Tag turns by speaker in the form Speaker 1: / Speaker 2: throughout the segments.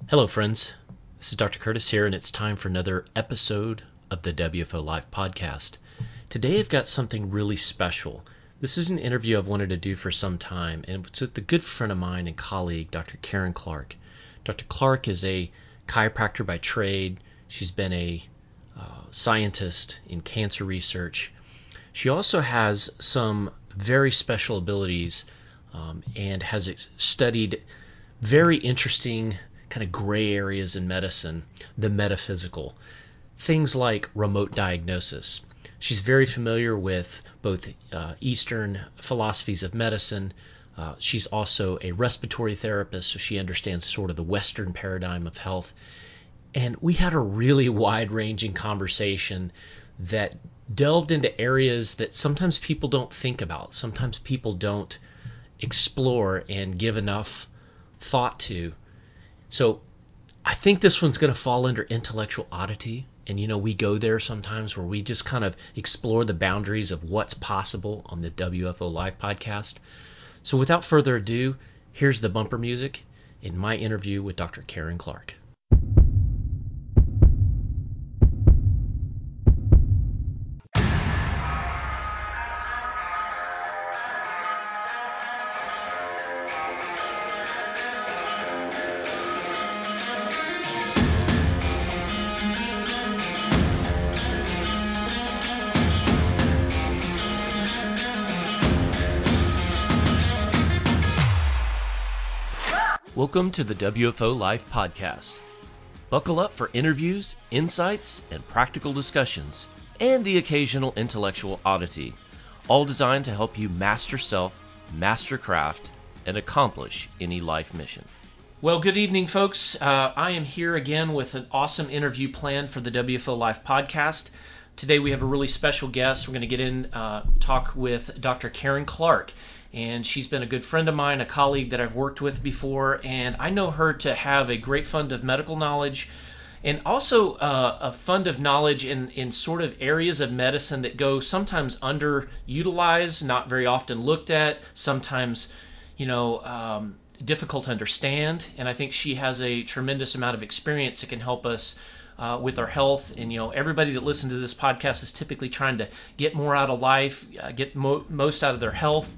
Speaker 1: Hello, friends. This is Dr. Curtis here, and it's time for another episode of the WFO Life podcast. Today, I've got something really special. This is an interview I've wanted to do for some time, and it's with a good friend of mine and colleague, Dr. Karen Clark. Dr. Clark is a chiropractor by trade. She's been a scientist in cancer research. She also has some very special abilities and has studied very interesting kind of gray areas in medicine, the metaphysical, things like remote diagnosis. She's very familiar with both Eastern philosophies of medicine. She's also a respiratory therapist, so she understands sort of the Western paradigm of health. And we had a really wide-ranging conversation that delved into areas that sometimes people don't think about, sometimes people don't explore and give enough thought to. So I think this one's going to fall under intellectual oddity. And, we go there sometimes where we just kind of explore the boundaries of what's possible on the WFO Live podcast. So without further ado, here's the bumper music in my interview with Dr. Karen Clark. Welcome to the WFO Life podcast. Buckle up for interviews, insights, and practical discussions, and the occasional intellectual oddity, all designed to help you master self, master craft, and accomplish any life mission. Well, good evening, folks. I am here again with an awesome interview planned for the WFO Life podcast. Today we have a really special guest. We're going to get in, talk with Dr. Karen Clark. And she's been a good friend of mine, a colleague that I've worked with before, and I know her to have a great fund of medical knowledge and also a fund of knowledge in sort of areas of medicine that go sometimes underutilized, not very often looked at, sometimes, difficult to understand. And I think she has a tremendous amount of experience that can help us with our health. And, everybody that listens to this podcast is typically trying to get more out of life, get most out of their health.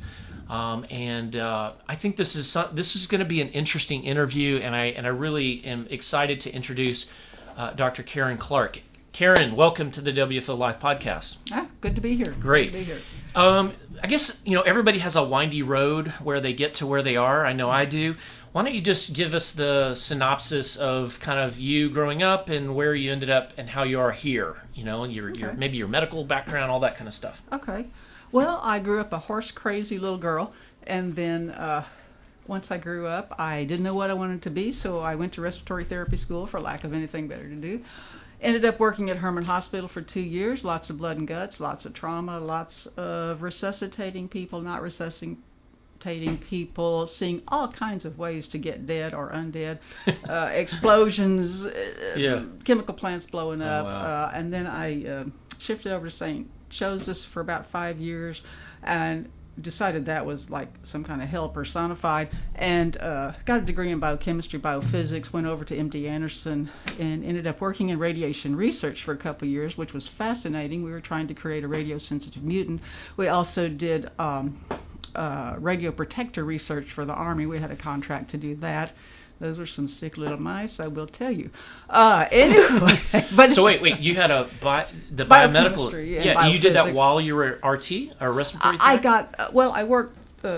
Speaker 1: I think this is going to be an interesting interview, and I really am excited to introduce Dr. Karen Clark. Karen, welcome to the WFO Live podcast.
Speaker 2: Good to be here.
Speaker 1: Great.
Speaker 2: Good to be here.
Speaker 1: I guess everybody has a windy road where they get to where they are. I know I do. Why don't you just give us the synopsis of kind of you growing up and where you ended up and how you are here? And your maybe your medical background, all that kind of stuff.
Speaker 2: Okay. Well, I grew up a horse-crazy little girl, and then once I grew up, I didn't know what I wanted to be, so I went to respiratory therapy school for lack of anything better to do. Ended up working at Herman Hospital for 2 years, lots of blood and guts, lots of trauma, lots of resuscitating people, not resuscitating people, seeing all kinds of ways to get dead or undead, explosions, chemical plants blowing up,
Speaker 1: wow.
Speaker 2: and then I shifted over to St. Joseph's for about 5 years and decided that was like some kind of hell personified, and got a degree in biochemistry, biophysics, went over to MD Anderson and ended up working in radiation research for a couple of years, which was fascinating. We were trying to create a radiosensitive mutant. We also did radioprotector research for the Army. We had a contract to do that. Those were some sick little mice, I will tell you. Anyway, but
Speaker 1: so wait, you had the biomedical.
Speaker 2: Yeah,
Speaker 1: you did that while you were RT or respiratory therapy?
Speaker 2: I worked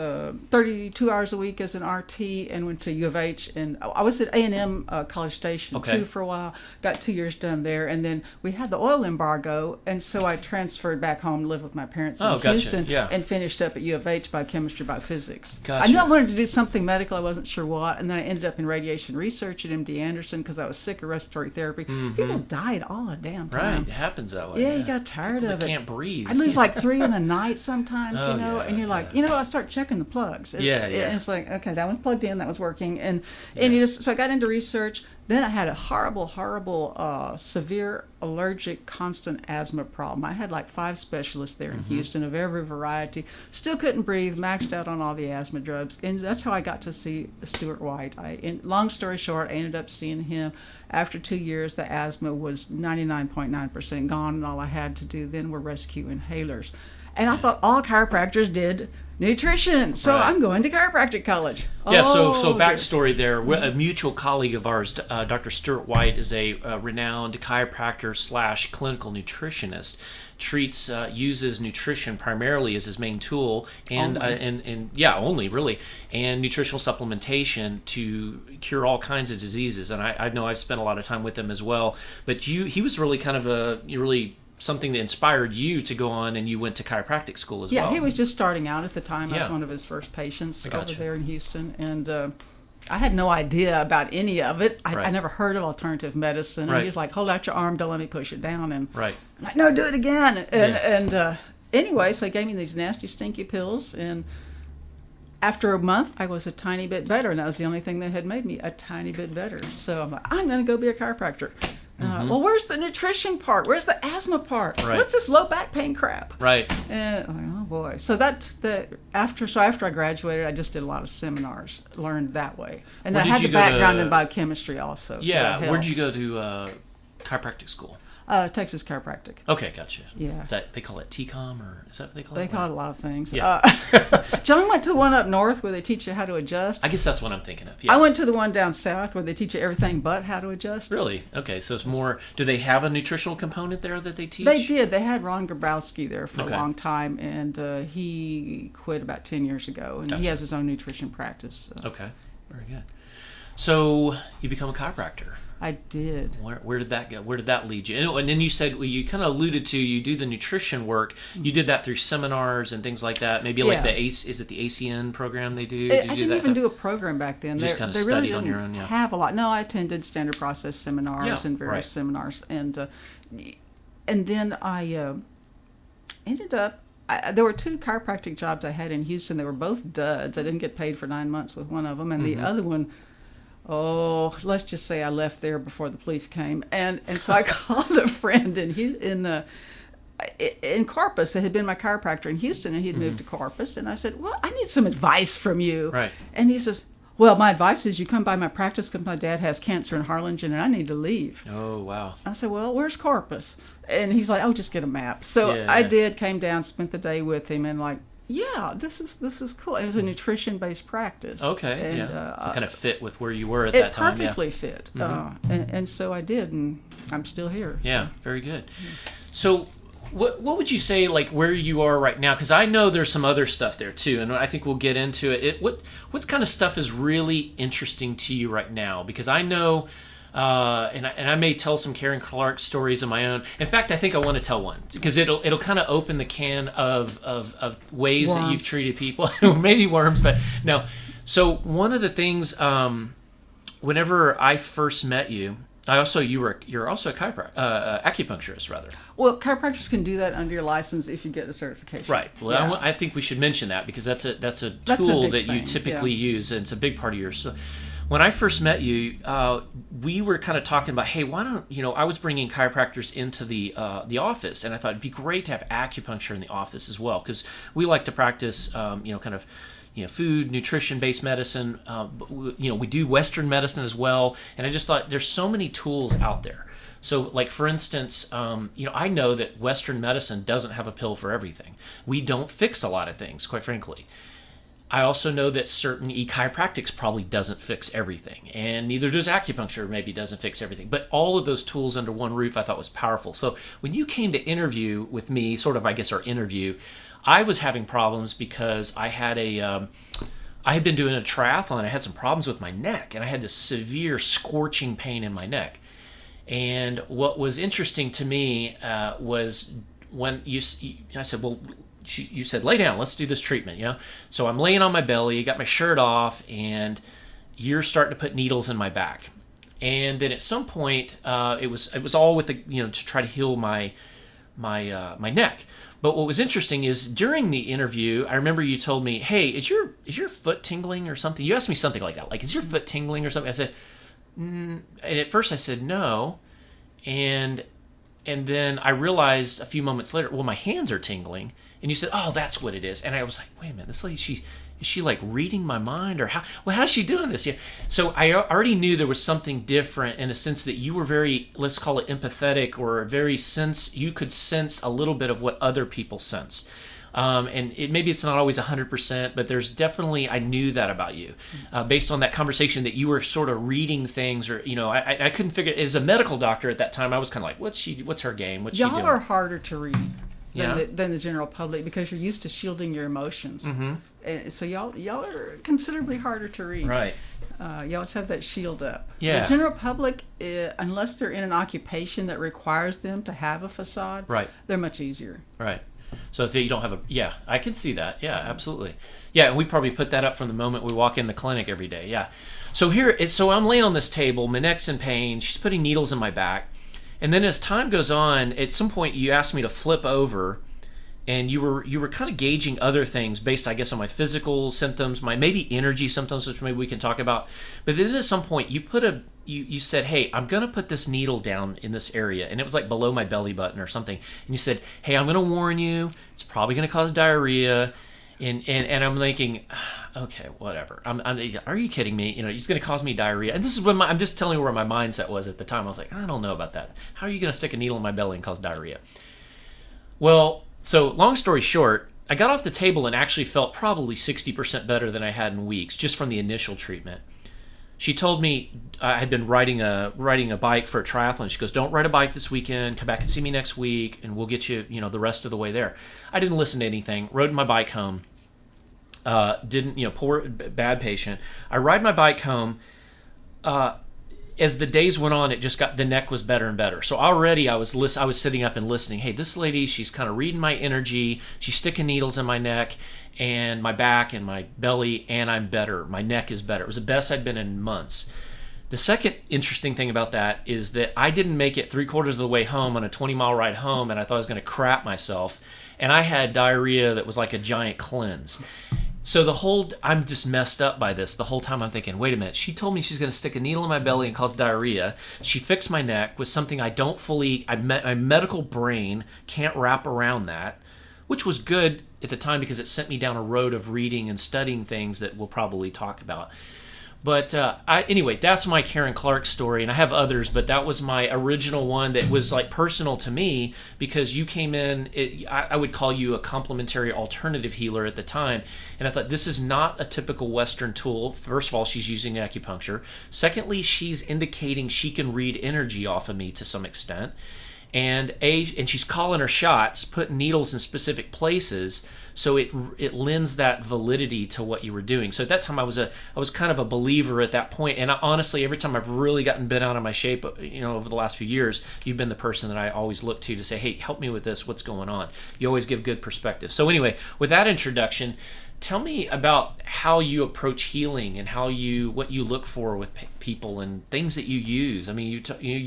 Speaker 2: 32 hours a week as an RT and went to U of H, and I was at A&M College Station too for a while. Got 2 years done there, and then we had the oil embargo, and so I transferred back home to live with my parents in Houston and finished up at U of H biochemistry, biophysics.
Speaker 1: Gotcha.
Speaker 2: I knew I wanted to do something medical, I wasn't sure what, and then I ended up in radiation research at MD Anderson because I was sick of respiratory therapy.
Speaker 1: Mm-hmm.
Speaker 2: People died all the damn time.
Speaker 1: Right, it happens that way.
Speaker 2: Yeah, you got tired of it.
Speaker 1: Can't breathe.
Speaker 2: I'd lose like 3 in a night sometimes, and you're like, I start checking the plugs.
Speaker 1: Yeah.
Speaker 2: It's like, okay, that one's plugged in, that one's working, and so I got into research. Then I had a horrible, severe allergic constant asthma problem. I had like 5 specialists there in Houston of every variety. Still couldn't breathe, maxed out on all the asthma drugs. And that's how I got to see Stuart White. Long story short, I ended up seeing him. After 2 years, the asthma was 99.9% gone, and all I had to do then were rescue inhalers. And I thought all chiropractors did nutrition, so I'm going to chiropractic college.
Speaker 1: Yeah, so backstory there. A mutual colleague of ours, Dr. Stuart White, is a renowned chiropractor / clinical nutritionist. Uses nutrition primarily as his main tool, and only really, and nutritional supplementation to cure all kinds of diseases. And I know I've spent a lot of time with him as well. But he was really kind of something that inspired you to go on, and you went to chiropractic school as well.
Speaker 2: Yeah, he was just starting out at the time. I was one of his first patients over there in Houston, and I had no idea about any of it. I never heard of alternative medicine. And he was like, hold out your arm, don't let me push it down. And I'm like, no, do it again. And anyway, so he gave me these nasty, stinky pills, and after a month, I was a tiny bit better, and that was the only thing that had made me a tiny bit better. So I'm like, I'm going to go be a chiropractor. Well, where's the nutrition part? Where's the asthma part? What's this low back pain crap? And I'm like, oh boy. So after I graduated, I just did a lot of seminars, learned that way, and I had the background in biochemistry also.
Speaker 1: Yeah. So where'd you go to chiropractic school?
Speaker 2: Texas Chiropractic.
Speaker 1: Okay, gotcha.
Speaker 2: Yeah.
Speaker 1: Is that they call it TCOM, or is that what they call
Speaker 2: it?
Speaker 1: They
Speaker 2: call it a lot of things.
Speaker 1: Yeah.
Speaker 2: John went to the one up north where they teach you how to adjust.
Speaker 1: I guess that's what I'm thinking of. Yeah.
Speaker 2: I went to the one down south where they teach you everything but how to adjust.
Speaker 1: Really? Okay, so it's more. Do they have a nutritional component there that they teach?
Speaker 2: They did. They had Ron Grabowski there for a long time, and he quit about 10 years ago, and he has his own nutrition practice.
Speaker 1: Okay, very good. So you become a chiropractor.
Speaker 2: I did.
Speaker 1: Where did that go? Where did that lead you? And then you said, well, you kind of alluded to, you do the nutrition work. You did that through seminars and things like that. Maybe like is it the ACN program they do?
Speaker 2: I didn't even do a program back then.
Speaker 1: You just kind of studied
Speaker 2: really
Speaker 1: on your own. Yeah.
Speaker 2: Have a lot. No, I attended standard process seminars and various seminars, and then I ended up. There were 2 chiropractic jobs I had in Houston. They were both duds. I didn't get paid for 9 months with one of them, and the other one. Oh, let's just say I left there before the police came, and so I called a friend in Corpus that had been my chiropractor in Houston, and he'd moved to Corpus, and I said, well, I need some advice from you.
Speaker 1: Right.
Speaker 2: And he says, well, my advice is you come by my practice because my dad has cancer in Harlingen, and I need to leave.
Speaker 1: Oh, wow.
Speaker 2: I said, well, where's Corpus? And he's like, oh, just get a map. So I did, came down, spent the day with him, and like, yeah, this is cool. It was a nutrition-based practice.
Speaker 1: Okay, and, so kind of fit with where you were at that time.
Speaker 2: It perfectly fit. And so I did, and I'm still here.
Speaker 1: Yeah, very good. So what would you say, like, where you are right now? Because I know there's some other stuff there, too, and I think we'll get into it. What kind of stuff is really interesting to you right now? Because I know... and I may tell some Karen Clark stories of my own. In fact, I think I want to tell one because it'll kind of open the can of ways worms. That you've treated people, maybe worms, but no. So one of the things, whenever I first met you, you're also a acupuncturist rather.
Speaker 2: Well, chiropractors can do that under your license if you get a certification.
Speaker 1: Right. Well, I think we should mention that because that's a tool that you typically use, and it's a big part of yours. So, when I first met you, we were kind of talking about, hey, why don't I was bringing chiropractors into the office, and I thought it'd be great to have acupuncture in the office as well, because we like to practice, kind of, food, nutrition-based medicine. We do Western medicine as well, and I just thought there's so many tools out there. So, like, for instance, I know that Western medicine doesn't have a pill for everything. We don't fix a lot of things, quite frankly. I also know that certain chiropractics probably doesn't fix everything, and neither does acupuncture, maybe doesn't fix everything. But all of those tools under one roof I thought was powerful. So when you came to interview with me, sort of, I guess, our interview, I was having problems because I had I had been doing a triathlon. I had some problems with my neck, and I had this severe scorching pain in my neck. And what was interesting to me was when I said, well, you said, lay down, let's do this treatment, So I'm laying on my belly, got my shirt off, and you're starting to put needles in my back. And then at some point, it was all with the, to try to heal my neck. But what was interesting is during the interview, I remember you told me, "Hey, is your foot tingling or something?" You asked me something like that, like, "Is your foot tingling or something?" I said, and at first I said no, and then I realized a few moments later, well, my hands are tingling. And you said, "Oh, that's what it is." And I was like, "Wait a minute, this lady, is she like reading my mind, or how's she doing this?" Yeah. So I already knew there was something different in a sense that you were very, let's call it empathetic, or you could sense a little bit of what other people sense. And maybe it's not always 100%, but there's definitely, I knew that about you, based on that conversation, that you were sort of reading things, or I couldn't figure. As a medical doctor at that time, I was kind of like, what's her game? What's she doing?
Speaker 2: Y'all are harder to read
Speaker 1: Yeah.
Speaker 2: than the general public because you're used to shielding your emotions.
Speaker 1: Mm-hmm.
Speaker 2: And so y'all are considerably harder to read.
Speaker 1: Right.
Speaker 2: You always have that shield up.
Speaker 1: Yeah.
Speaker 2: The general public, unless they're in an occupation that requires them to have a facade,
Speaker 1: Right.
Speaker 2: they're much easier.
Speaker 1: Right. So if you don't have I can see that. Yeah, absolutely. Yeah, and we probably put that up from the moment we walk in the clinic every day. Yeah. So I'm laying on this table, my neck's in pain, she's putting needles in my back. And then as time goes on, at some point you asked me to flip over, and you were kind of gauging other things based, I guess, on my physical symptoms, my maybe energy symptoms, which maybe we can talk about. But then at some point you said, "Hey, I'm going to put this needle down in this area," and it was like below my belly button or something. And you said, "Hey, I'm going to warn you, it's probably going to cause diarrhea." And I'm thinking, okay, whatever. Are you kidding me? It's going to cause me diarrhea. And this is when I'm just telling you where my mindset was at the time. I was like, I don't know about that. How are you going to stick a needle in my belly and cause diarrhea? Well, so long story short, I got off the table and actually felt probably 60% better than I had in weeks, just from the initial treatment. She told me I had been riding a bike for a triathlon. She goes, "Don't ride a bike this weekend. Come back and see me next week, and we'll get you, the rest of the way there." I didn't listen to anything. Rode my bike home. Poor bad patient. I ride my bike home. As the days went on, the neck was better and better. So already I was sitting up and listening. Hey, this lady, she's kind of reading my energy. She's sticking needles in my neck and my back and my belly, and I'm better. My neck is better. It was the best I'd been in months. The second interesting thing about that is that I didn't make it 3/4 of the way home on a 20-mile ride home, and I thought I was going to crap myself. And I had diarrhea that was like a giant cleanse. So I'm just messed up by this. The whole time I'm thinking, wait a minute, she told me she's going to stick a needle in my belly and cause diarrhea. She fixed my neck with something my medical brain can't wrap around that, which was good at the time because it sent me down a road of reading and studying things that we'll probably talk about. But anyway, that's my Karen Clark story, and I have others, but that was my original one that was like personal to me because you came in. I would call you a complementary alternative healer at the time, and I thought this is not a typical Western tool. First of all, she's using acupuncture. Secondly, she's indicating she can read energy off of me to some extent. And she's calling her shots, putting needles in specific places, so it lends that validity to what you were doing. So at that time, I was kind of a believer at that point. And honestly, every time I've really gotten bent out of my shape, over the last few years, you've been the person that I always look to say, "Hey, help me with this. What's going on?" You always give good perspective. So anyway, with that introduction, tell me about how you approach healing and what you look for with people and things that you use. I mean,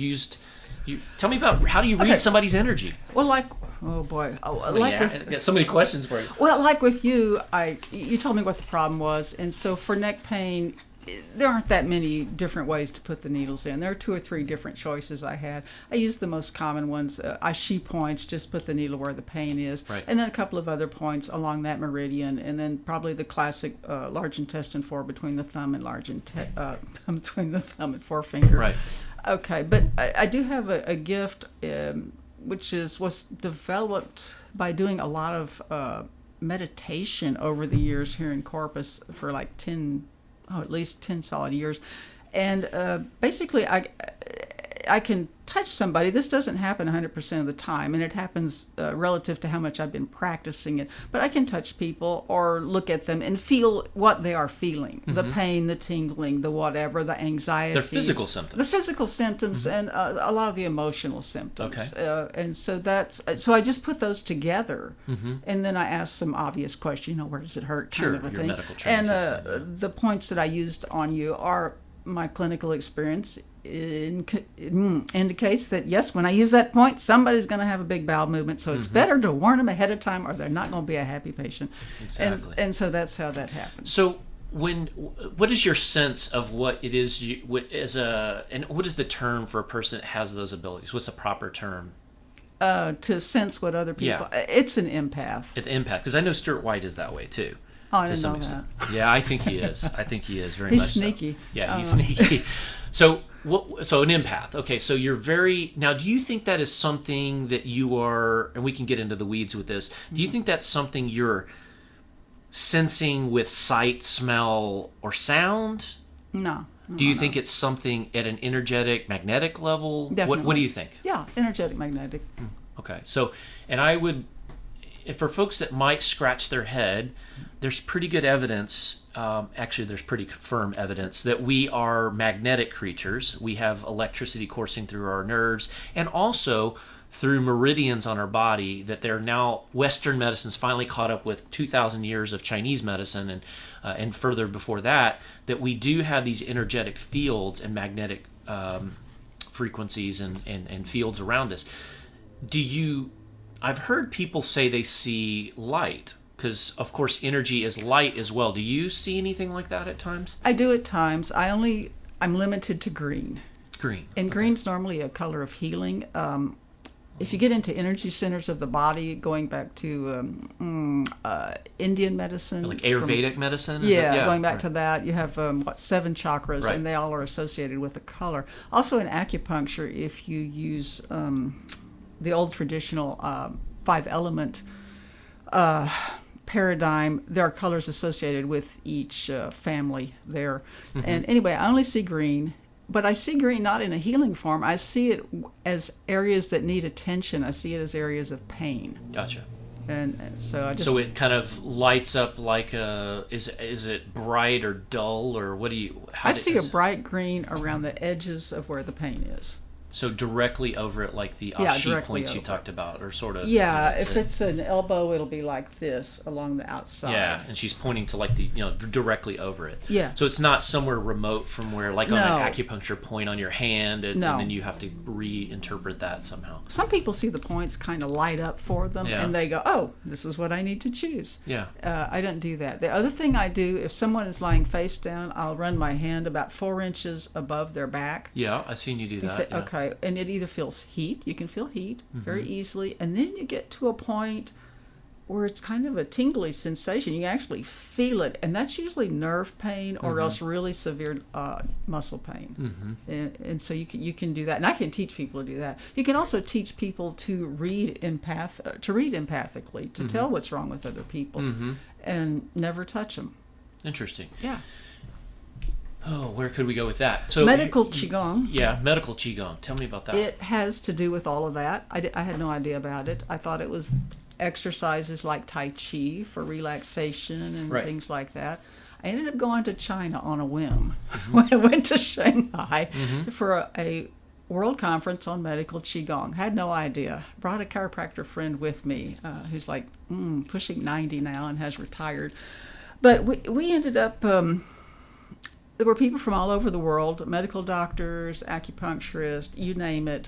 Speaker 1: tell me about how do you read somebody's energy?
Speaker 2: Well, oh boy,
Speaker 1: I got so many questions for you.
Speaker 2: Well, like with you, you told me what the problem was, and so for neck pain, there aren't that many different ways to put the needles in. There are 2 or 3 different choices I had. I used the most common ones. She points, just put the needle where the pain is,
Speaker 1: right.
Speaker 2: And then a couple of other points along that meridian, and then probably the classic large intestine 4 between the thumb and between the thumb and forefinger.
Speaker 1: Right.
Speaker 2: Okay, but I do have a gift, which was developed by doing a lot of meditation over the years here in Corpus for like at least 10 solid years. And basically, I can touch somebody. This doesn't happen 100% of the time, and it happens relative to how much I've been practicing it. But I can touch people or look at them and feel what they are feeling. Mm-hmm. The pain, the tingling, the whatever, the anxiety.
Speaker 1: Their physical symptoms.
Speaker 2: The physical symptoms, mm-hmm. and a lot of the emotional symptoms. Okay. And so I just put those together, mm-hmm. and then I ask some obvious question, where does it hurt, kind of a thing.
Speaker 1: Medical training.
Speaker 2: And the points that I used on you are my clinical experience indicates that, yes, when I use that point, somebody's going to have a big bowel movement. So it's better to warn them ahead of time, or they're not going to be a happy patient.
Speaker 1: Exactly.
Speaker 2: And so that's how that happens.
Speaker 1: So what is your sense of what it is and what is the term for a person that has those abilities? What's the proper term?
Speaker 2: To sense what other people.
Speaker 1: Yeah.
Speaker 2: It's an empath.
Speaker 1: An empath, because I know Stuart White is that way too.
Speaker 2: Oh, I didn't know that.
Speaker 1: Yeah, I think he is. I think he is very
Speaker 2: He's
Speaker 1: much
Speaker 2: sneaky.
Speaker 1: So. Yeah, he's sneaky. So an empath. Okay, so you're now, do you think that is something that you are, and we can get into the weeds with this, do you think that's something you're sensing with sight, smell, or sound?
Speaker 2: No.
Speaker 1: Do you think it's something at an energetic, magnetic level?
Speaker 2: Definitely.
Speaker 1: What do you think?
Speaker 2: Yeah, energetic, magnetic.
Speaker 1: Okay, so, and I would, for folks that might scratch their head, there's pretty good evidence, actually there's pretty firm evidence that we are magnetic creatures. We have electricity coursing through our nerves, and also through meridians on our body that they're now, Western medicine's finally caught up with 2,000 years of Chinese medicine and further before that we do have these energetic fields and magnetic frequencies and fields around us. I've heard people say they see light, because of course energy is light as well. Do you see anything like that at times?
Speaker 2: I do at times. I'm limited to green.
Speaker 1: Green.
Speaker 2: And green's normally a color of healing. If you get into energy centers of the body, going back to Indian medicine,
Speaker 1: like Ayurvedic medicine,
Speaker 2: going back to that, you have 7 chakras,
Speaker 1: right,
Speaker 2: and they all are associated with a color. Also in acupuncture, if you use the old traditional 5-element paradigm, there are colors associated with each family there. And anyway, I only see green. But I see green not in a healing form. I see it as areas that need attention. I see it as areas of pain.
Speaker 1: Gotcha.
Speaker 2: And so
Speaker 1: So it kind of lights up like is it bright or dull, or what do you?
Speaker 2: I see a bright green around the edges of where the pain is.
Speaker 1: So directly over it, like the Ashi points you talked about, or sort of.
Speaker 2: Yeah, if it's an elbow, it'll be like this along the outside.
Speaker 1: Yeah, and she's pointing to like directly over it.
Speaker 2: Yeah.
Speaker 1: So it's not somewhere remote from where, like on an acupuncture point on your hand, and then you have to reinterpret that somehow.
Speaker 2: Some people see the points kind of light up for them, and they go, "Oh, this is what I need to choose."
Speaker 1: Yeah.
Speaker 2: I don't do that. The other thing I do, if someone is lying face down, I'll run my hand about 4 inches above their back.
Speaker 1: Yeah, I've seen you do that.
Speaker 2: Say, okay. And it either feels heat, you can feel heat very easily, and then you get to a point where it's kind of a tingly sensation. You actually feel it, and that's usually nerve pain or else really severe muscle pain. And so you can do that, and I can teach people to do that. You can also teach people to read empathically, to tell what's wrong with other people, and never touch them.
Speaker 1: Interesting.
Speaker 2: Yeah.
Speaker 1: Oh, where could we go with that? So
Speaker 2: medical Qigong.
Speaker 1: Yeah, medical Qigong. Tell me about that.
Speaker 2: It has to do with all of that. I had no idea about it. I thought it was exercises like Tai Chi for relaxation and things like that. I ended up going to China on a whim. When I went to Shanghai for a world conference on medical Qigong. Had no idea. Brought a chiropractor friend with me who's like pushing 90 now and has retired. But we ended up... there were people from all over the world, medical doctors, acupuncturists, you name it.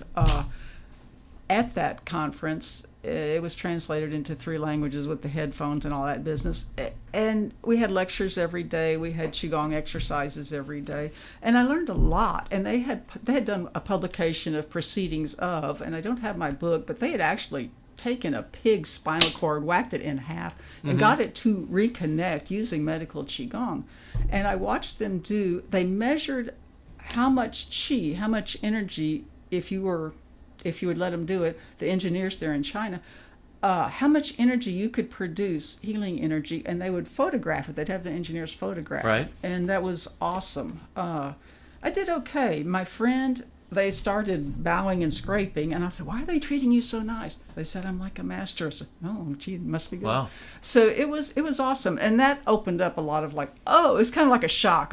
Speaker 2: At that conference, it was translated into 3 languages with the headphones and all that business. And we had lectures every day. We had Qigong exercises every day. And I learned a lot. And they had done a publication of proceedings of, and I don't have my book, but they had actually taken a pig's spinal cord, whacked it in half, and got it to reconnect using medical Qigong. And I watched them they measured how much qi, how much energy, if you would let them do it, the engineers there in China, how much energy you could produce, healing energy, and they would photograph it. They'd have the engineers photograph it. And that was awesome. I did okay. My friend... They started bowing and scraping, and I said, "Why are they treating you so nice?" They said, "I'm like a master." I said, "Oh, gee, it must be good."
Speaker 1: Wow.
Speaker 2: So it was awesome, and that opened up a lot of it was kind of like a shock,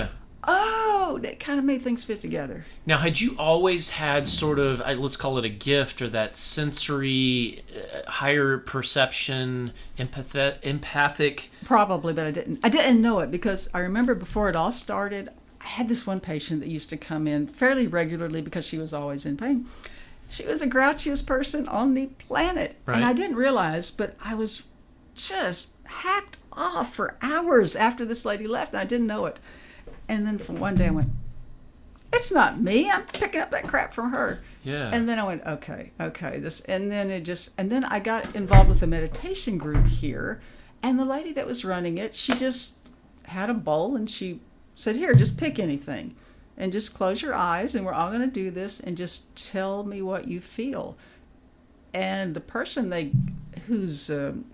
Speaker 2: that kind of made things fit together.
Speaker 1: Now, had you always had sort of, let's call it a gift, or that sensory, higher perception, empathic?
Speaker 2: Probably, but I didn't know it, because I remember before it all started, I I had this one patient that used to come in fairly regularly because she was always in pain. She was the grouchiest person on the planet.
Speaker 1: Right.
Speaker 2: And I didn't realize, but I was just hacked off for hours after this lady left, and I didn't know it. And then from one day I went, it's not me. I'm picking up that crap from her.
Speaker 1: Yeah.
Speaker 2: And then I went, okay, this, and then I got involved with a meditation group here, and the lady that was running it, she just had a bowl and she said, here, just pick anything, and just close your eyes, and we're all going to do this, and just tell me what you feel. And the person whose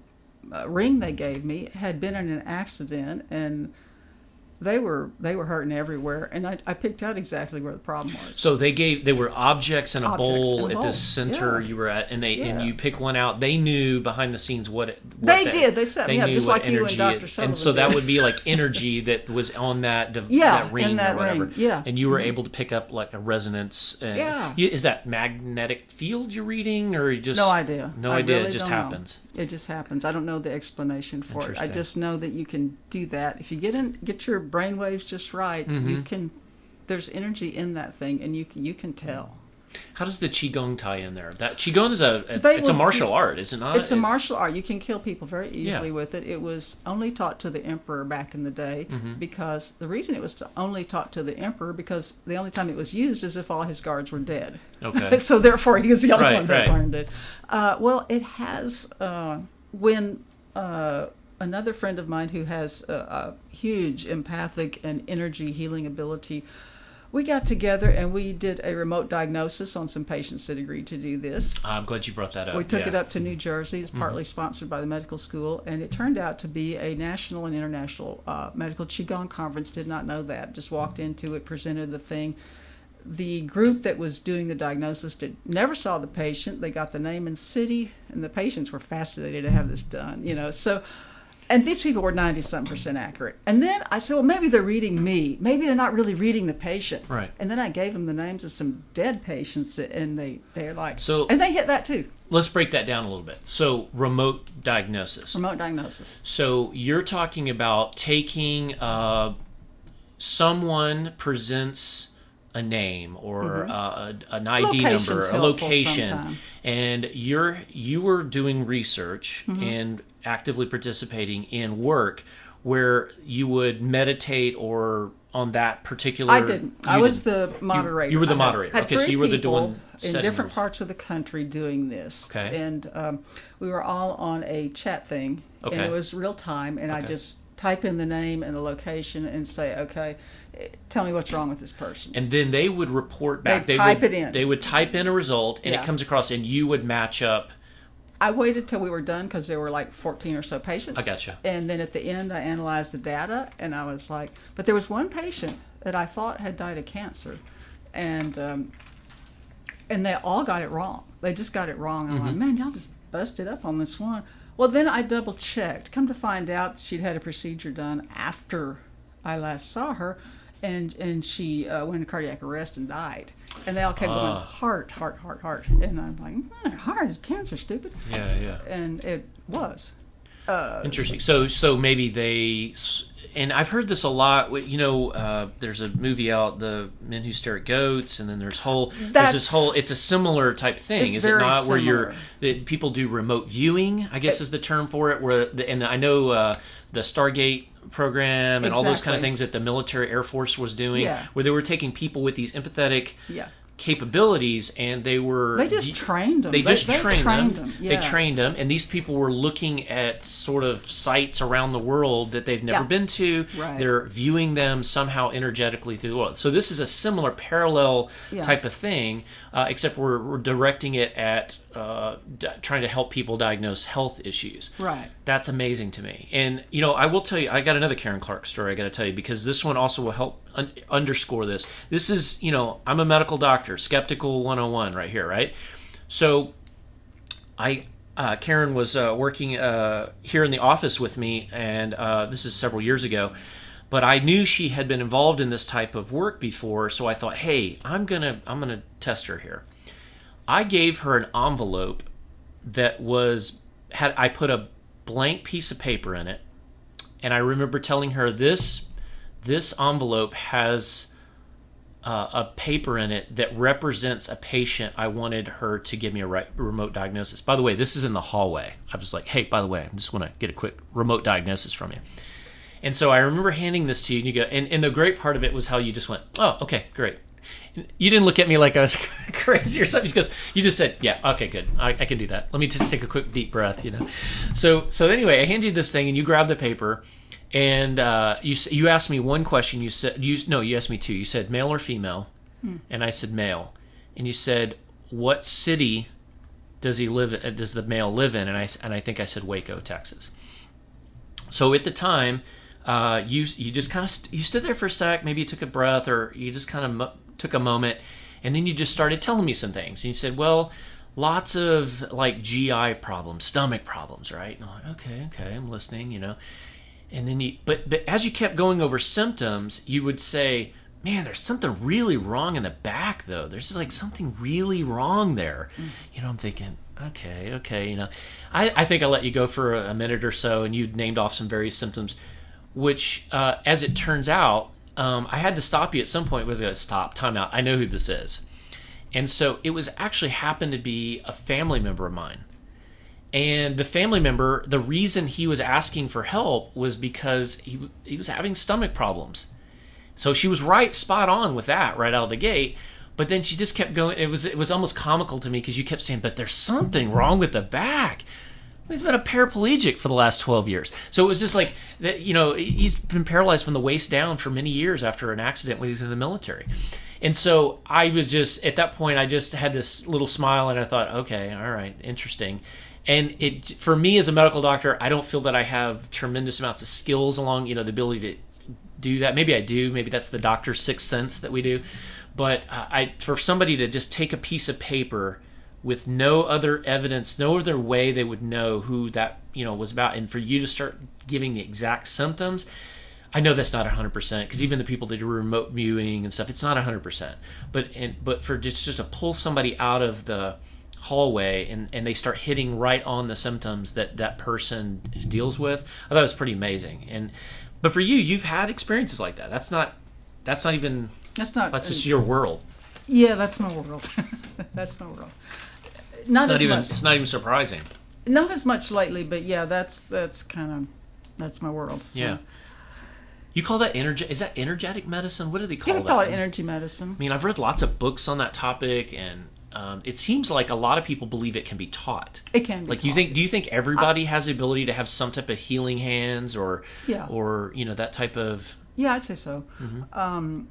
Speaker 2: ring they gave me had been in an accident, and they were hurting everywhere, and I picked out exactly where the problem was.
Speaker 1: So they were objects in a bowl at this center
Speaker 2: yeah.
Speaker 1: you were at, and
Speaker 2: Yeah.
Speaker 1: and you pick one out. They knew behind the scenes what
Speaker 2: they did. They set me up
Speaker 1: knew
Speaker 2: just
Speaker 1: what
Speaker 2: like you and
Speaker 1: energy
Speaker 2: Dr. Sullivan
Speaker 1: and so
Speaker 2: did.
Speaker 1: that would be like energy that was on that ring
Speaker 2: in that
Speaker 1: or whatever.
Speaker 2: ring. Yeah.
Speaker 1: And you were able to pick up like a resonance. And
Speaker 2: Yeah.
Speaker 1: Is that magnetic field you're reading, or you just
Speaker 2: no idea?
Speaker 1: No
Speaker 2: I
Speaker 1: idea.
Speaker 2: Really
Speaker 1: it just
Speaker 2: don't
Speaker 1: happens.
Speaker 2: Know. It just happens. I don't know the explanation for it. I
Speaker 1: Interesting.
Speaker 2: just know that you can do that if you get your brain waves just right.
Speaker 1: Mm-hmm.
Speaker 2: You can. There's energy in that thing, and you can tell.
Speaker 1: How does the Qigong tie in there? That Qigong is it's a martial art, is it not?
Speaker 2: It's a martial art. You can kill people very easily
Speaker 1: Yeah.
Speaker 2: with it. It was only taught to the emperor back in the day, because the reason it was only taught to the emperor because the only time it was used is if all his guards were dead.
Speaker 1: Okay.
Speaker 2: So therefore he was the only one that
Speaker 1: right.
Speaker 2: learned it. Well, it has when another friend of mine who has a huge empathic and energy healing ability. We got together and we did a remote diagnosis on some patients that agreed to do this.
Speaker 1: I'm glad you brought that up.
Speaker 2: We took it up to New Jersey. It's partly sponsored by the medical school, and it turned out to be a national and international medical Qigong conference. Did not know that. Just walked into it, presented the thing. The group that was doing the diagnosis never saw the patient. They got the name and city, and the patients were fascinated to have this done. So. And these people were 90-something% accurate. And then I said, well, maybe they're reading me. Maybe they're not really reading the patient.
Speaker 1: Right.
Speaker 2: And then I gave them the names of some dead patients, and they're like,
Speaker 1: so,
Speaker 2: and they hit that too.
Speaker 1: Let's break that down a little bit. So, remote diagnosis.
Speaker 2: Remote diagnosis.
Speaker 1: So, you're talking about taking someone presents a name or an ID number, a location,
Speaker 2: sometime.
Speaker 1: and you were doing research and actively participating in work where you would meditate or on that particular.
Speaker 2: I didn't. I was the moderator.
Speaker 1: You were the moderator.
Speaker 2: Okay,
Speaker 1: so you were the one
Speaker 2: in different parts of the country doing this.
Speaker 1: Okay.
Speaker 2: And we were all on a chat thing,
Speaker 1: okay.
Speaker 2: and it was real time, and I just type in the name and the location and say, okay, tell me what's wrong with this person.
Speaker 1: And then they would report back.
Speaker 2: They type it in.
Speaker 1: They would type in a result, and it comes across, and you would match up.
Speaker 2: I waited till we were done because there were like 14 or so patients.
Speaker 1: I gotcha.
Speaker 2: And then at the end, I analyzed the data, and I was like, but there was one patient that I thought had died of cancer, and they all got it wrong. They just got it wrong. I'm like, man, y'all just busted up on this one. Well, then I double checked. Come to find out, she'd had a procedure done after I last saw her, and she went into cardiac arrest and died. And they all kept going, heart. And I'm like, heart is cancer, stupid.
Speaker 1: Yeah.
Speaker 2: And it was.
Speaker 1: Interesting. So maybe they, and I've heard this a lot. There's a movie out, The Men Who Stare at Goats, and then there's this whole. It's a similar type thing, is it not?
Speaker 2: Similar.
Speaker 1: Where people do remote viewing, I guess is the term for it. And I know the Stargate program and all those kind of things that the military Air Force was doing, where they were taking people with these empathetic capabilities, and they
Speaker 2: just trained them.
Speaker 1: They trained them.
Speaker 2: Yeah.
Speaker 1: They trained them, and these people were looking at sort of sites around the world that they've never been to.
Speaker 2: Right.
Speaker 1: They're viewing them somehow energetically through the world. So this is a similar parallel type of thing, except we're directing it at trying to help people diagnose health issues.
Speaker 2: Right.
Speaker 1: That's amazing to me. And I will tell you, I got another Karen Clark story I got to tell you, because this one also will help underscore this. This is, I'm a medical doctor, skeptical 101 right here, right? So Karen was working here in the office with me, and this is several years ago, but I knew she had been involved in this type of work before, so I thought, hey, I'm gonna test her here. I gave her an envelope that I put a blank piece of paper in it, and I remember telling her, this this envelope has a paper in it that represents a patient I wanted her to give me a remote diagnosis. By the way, this is in the hallway. I was like, hey, by the way, I just want to get a quick remote diagnosis from you. And so I remember handing this to you, and you go, and the great part of it was how you just went, oh, okay, great. You didn't look at me like I was crazy or something. You just said, yeah, okay, good. I can do that. Let me just take a quick deep breath, So anyway, I hand you this thing, and you grab the paper, and you asked me one question. You asked me two. You said male or female, and I said male. And you said, what city does the male live in? And I think I said Waco, Texas. So at the time, you just kind of you stood there for a sec. Maybe you took a breath, or you just kind of took a moment, and then you just started telling me some things. And you said, well, lots of like GI problems, stomach problems, right? And I'm like, okay, I'm listening, And then but as you kept going over symptoms, you would say, man, there's something really wrong in the back, though. There's like something really wrong there. I'm thinking, okay. I think I let you go for a minute or so, and you named off some various symptoms, which, as it turns out, I had to stop you at some point. Was going to stop, time out. I know who this is. And so it was actually happened to be a family member of mine. And the family member, the reason he was asking for help was because he was having stomach problems. So she was spot on with that right out of the gate. But then she just kept going. It was almost comical to me because you kept saying, but there's something wrong with the back. He's been a paraplegic for the last 12 years. So it was just like, he's been paralyzed from the waist down for many years after an accident when he was in the military. And so I was just, at that point, I just had this little smile, and I thought, okay, all right, interesting. And for me as a medical doctor, I don't feel that I have tremendous amounts of skills along, the ability to do that. Maybe I do. Maybe that's the doctor's sixth sense that we do. But for somebody to just take a piece of paper with no other evidence, no other way they would know who that was about, and for you to start giving the exact symptoms, I know that's not 100%, because even the people that do remote viewing and stuff, it's not 100%. But for just to pull somebody out of the hallway and they start hitting right on the symptoms that person deals with, I thought it was pretty amazing. But for you've had experiences like that. That's just your world.
Speaker 2: Yeah, that's my world. That's my world. Not as much.
Speaker 1: It's not even surprising.
Speaker 2: Not as much lately, but yeah, that's my world. So.
Speaker 1: Yeah. You call that is that energetic medicine? What do they call that?
Speaker 2: We call it energy medicine.
Speaker 1: I mean, I've read lots of books on that topic, and it seems like a lot of people believe it can be taught.
Speaker 2: It can be.
Speaker 1: Like, do you think everybody has the ability to have some type of healing hands, or that type of?
Speaker 2: Yeah, I'd say so.
Speaker 1: Mm-hmm.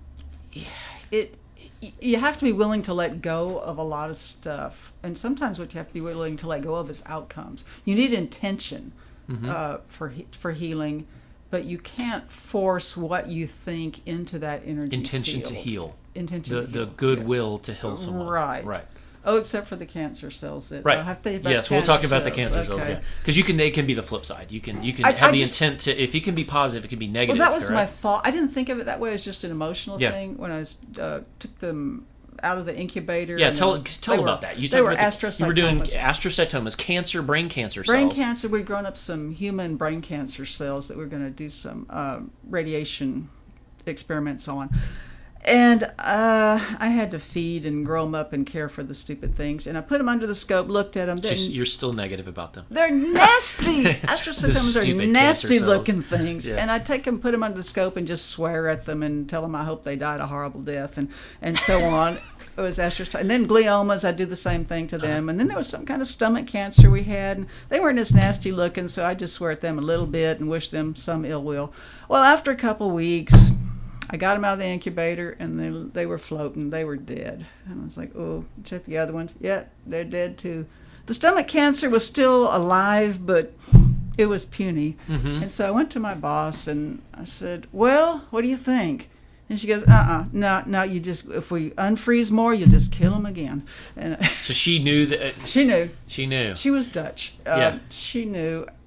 Speaker 2: You have to be willing to let go of a lot of stuff, and sometimes what you have to be willing to let go of is outcomes. You need intention for healing, but you can't force what you think into that energy
Speaker 1: intention
Speaker 2: field.
Speaker 1: To heal.
Speaker 2: Intention to heal.
Speaker 1: The goodwill to heal someone.
Speaker 2: Right. Oh, except for the cancer cells that have to.
Speaker 1: Yes, we'll talk about the cancer cells. Yeah, because it can be the flip side. You can have the intent to. If you can be positive, it can be negative.
Speaker 2: Well, that was my thought. I didn't think of it that way. It was just an emotional thing when I took them out of the incubator.
Speaker 1: Yeah, tell about that.
Speaker 2: They were astrocytomas.
Speaker 1: You were doing astrocytomas, brain cancer cells.
Speaker 2: Brain cancer. We'd grown up some human brain cancer cells that we were going to do some radiation experiments on. And I had to feed and grow them up and care for the stupid things. And I put them under the scope, looked at them.
Speaker 1: You're still negative about them.
Speaker 2: They're nasty. Astrocytomas are nasty looking things. Yeah. And I take them, put them under the scope, and just swear at them and tell them I hope they died a horrible death and so on. It was astrocytomas. And then gliomas, I do the same thing to them. And then there was some kind of stomach cancer we had. And they weren't as nasty looking, so I just swear at them a little bit and wish them some ill will. Well, after a couple weeks, I got them out of the incubator, and they were floating. They were dead. And I was like, oh, check the other ones. Yeah, they're dead too. The stomach cancer was still alive, but it was puny. Mm-hmm. And so I went to my boss, and I said, well, what do you think? And she goes, no, you just, if we unfreeze more, you'll just kill them again. And
Speaker 1: so she knew that.
Speaker 2: She knew.
Speaker 1: She knew.
Speaker 2: She was Dutch.
Speaker 1: Yeah.
Speaker 2: She knew.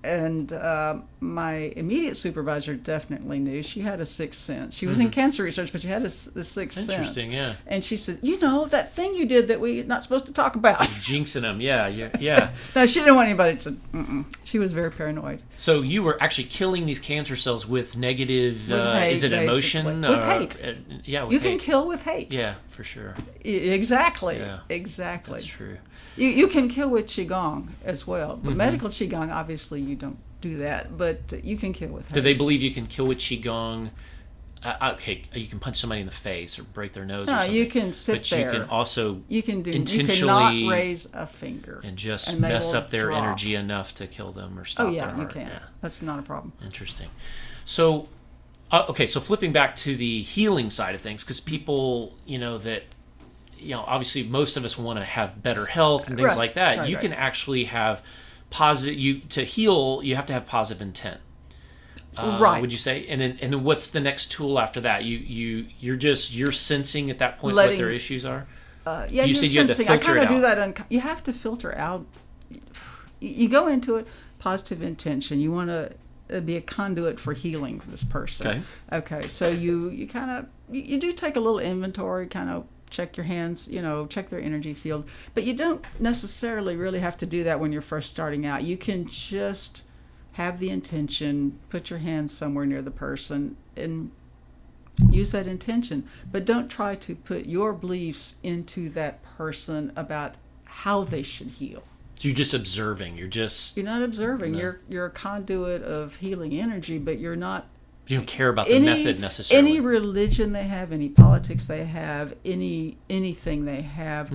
Speaker 2: And my immediate supervisor definitely knew. She had a sixth sense. She was in cancer research, but she had a sixth sense.
Speaker 1: Interesting, yeah.
Speaker 2: And she said, that thing you did that we're not supposed to talk about.
Speaker 1: Jinxing them, yeah.
Speaker 2: No, she didn't want anybody to. She was very paranoid.
Speaker 1: So you were actually killing these cancer cells with negative.
Speaker 2: With hate,
Speaker 1: is it emotion?
Speaker 2: With hate.
Speaker 1: Yeah, with
Speaker 2: you
Speaker 1: hate.
Speaker 2: can kill with hate.
Speaker 1: Yeah, for sure.
Speaker 2: Exactly.
Speaker 1: Yeah,
Speaker 2: exactly.
Speaker 1: That's true.
Speaker 2: You can kill with qigong as well, but
Speaker 1: Mm-hmm.
Speaker 2: medical qigong, obviously, you don't do that. But you can kill with hate.
Speaker 1: Do they believe you can kill with qigong? Okay, you can punch somebody in the face or break their nose.
Speaker 2: No,
Speaker 1: or something.
Speaker 2: you can sit
Speaker 1: but
Speaker 2: there.
Speaker 1: But you can also intentionally
Speaker 2: You cannot raise a finger
Speaker 1: and just mess up their
Speaker 2: drop.
Speaker 1: energy enough to kill them or stop their heart.
Speaker 2: You can. Yeah. That's not a problem.
Speaker 1: Interesting. So, okay, so flipping back to the healing side of things, because people, obviously most of us want to have better health and things like that. You can actually have positive. To heal, you have to have positive intent.
Speaker 2: Right.
Speaker 1: Would you say? And then what's the next tool after that? You're sensing at that point what their issues are.
Speaker 2: You
Speaker 1: said
Speaker 2: you
Speaker 1: had to filter
Speaker 2: I kind of do
Speaker 1: out.
Speaker 2: that. You have to filter out. You go into it positive intention. You want to be a conduit for healing for this person. Okay. So you kind of you do take a little inventory, kind of check your hands, check their energy field. But you don't necessarily really have to do that when you're first starting out. You can just have the intention, put your hands somewhere near the person, and use that intention. But don't try to put your beliefs into that person about how they should heal.
Speaker 1: You're just observing. You're
Speaker 2: not observing.
Speaker 1: No.
Speaker 2: You're a conduit of healing energy, but you're not.
Speaker 1: You don't care about the method necessarily.
Speaker 2: Any religion they have, any politics they have, anything they have,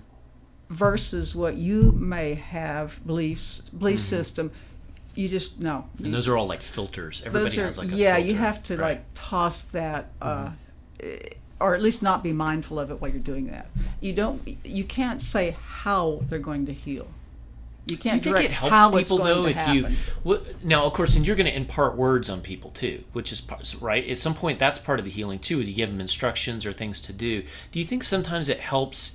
Speaker 2: versus what you may have belief system. You just no.
Speaker 1: And those are all like filters. Everybody has like a filter.
Speaker 2: Yeah, you have to like toss that, or at least not be mindful of it while you're doing that. You can't say how they're going to heal. You can't direct how it's going to happen.
Speaker 1: Now, of course, and you're going to impart words on people too, which is right. At some point, that's part of the healing too. You give them instructions or things to do. Do you think sometimes it helps?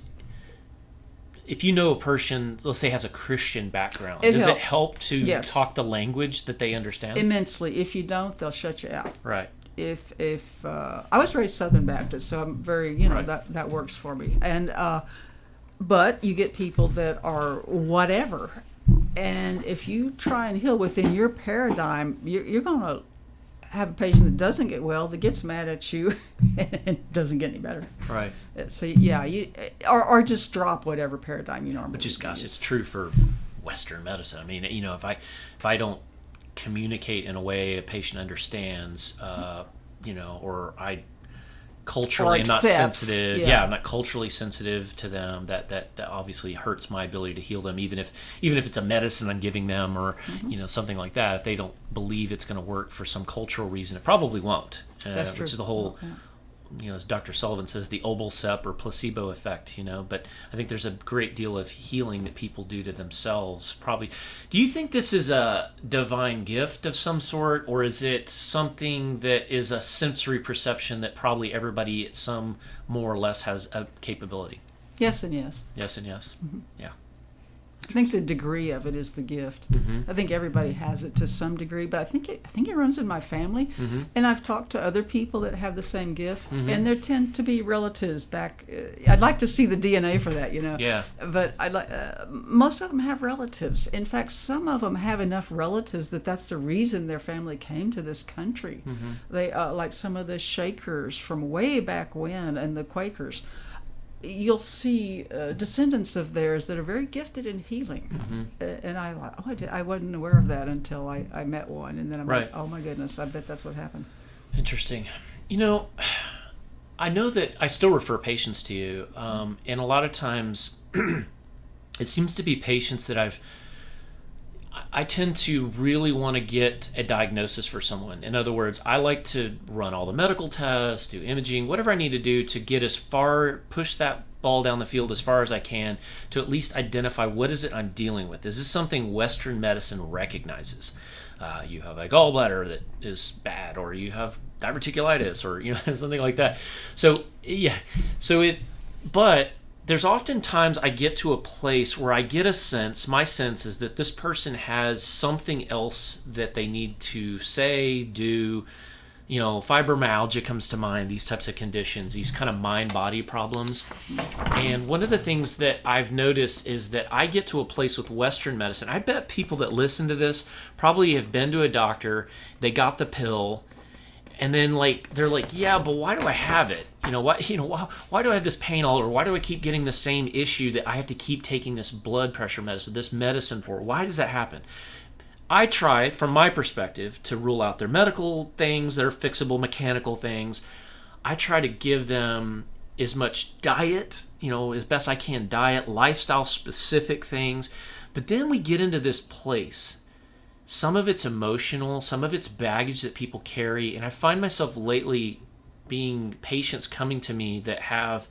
Speaker 1: If you know a person, let's say, has a Christian background, does it help to talk the language that they understand?
Speaker 2: Immensely. If you don't, they'll shut you out.
Speaker 1: Right.
Speaker 2: If I was raised Southern Baptist, so I'm very, that works for me. And but you get people that are whatever, and if you try and heal within your paradigm, you're going to have a patient that doesn't get well, that gets mad at you, and doesn't get any better.
Speaker 1: Right.
Speaker 2: So yeah, or just drop whatever paradigm you normally.
Speaker 1: But just gosh, it's true for Western medicine. I mean, if I don't communicate in a way a patient understands, or I culturally am not sensitive. Yeah, I'm not culturally sensitive to them. That obviously hurts my ability to heal them, even if it's a medicine I'm giving them or something like that. If they don't believe it's going to work for some cultural reason, it probably won't.
Speaker 2: That's true.
Speaker 1: Which is the whole. As Dr. Sullivan says, the Obelcept or placebo effect, but I think there's a great deal of healing that people do to themselves. Probably. Do you think this is a divine gift of some sort, or is it something that is a sensory perception that probably everybody at some more or less has a capability?
Speaker 2: Yes and yes.
Speaker 1: Yes and yes. Mm-hmm. Yeah.
Speaker 2: I think the degree of it is the gift.
Speaker 1: Mm-hmm.
Speaker 2: I think everybody has it to some degree, but I think it runs in my family.
Speaker 1: Mm-hmm.
Speaker 2: And I've talked to other people that have the same gift, and there tend to be relatives back. I'd like to see the DNA for that,
Speaker 1: Yeah.
Speaker 2: But most of them have relatives. In fact, some of them have enough relatives that's the reason their family came to this country.
Speaker 1: Mm-hmm.
Speaker 2: They like some of the Shakers from way back when, and the Quakers. You'll see descendants of theirs that are very gifted in healing.
Speaker 1: Mm-hmm.
Speaker 2: And I wasn't aware of that until I met one. And then I'm like, oh my goodness, I bet that's what happened.
Speaker 1: Interesting. I know that I still refer patients to you. And a lot of times it seems to be patients that I tend to really want to get a diagnosis for someone. In other words, I like to run all the medical tests, do imaging, whatever I need to do to get push that ball down the field as far as I can to at least identify what is it I'm dealing with. Is this something Western medicine recognizes? You have a gallbladder that is bad, or you have diverticulitis, or something like that. So yeah, but there's often times I get to a place where I get a sense, my sense is that this person has something else that they need to say, do. Fibromyalgia comes to mind, these types of conditions, these kind of mind-body problems. And one of the things that I've noticed is that I get to a place with Western medicine. I bet people that listen to this probably have been to a doctor, they got the pill, and then they're like, yeah, but why do I have it? Why do I have this pain all over? Why do I keep getting the same issue that I have to keep taking this blood pressure medicine, this medicine for? Why does that happen? I try, from my perspective, to rule out their medical things, their fixable mechanical things. I try to give them as much diet, as best I can, diet, lifestyle specific things. But then we get into this place. Some of it's emotional, some of it's baggage that people carry. And I find myself lately being patients coming to me that have,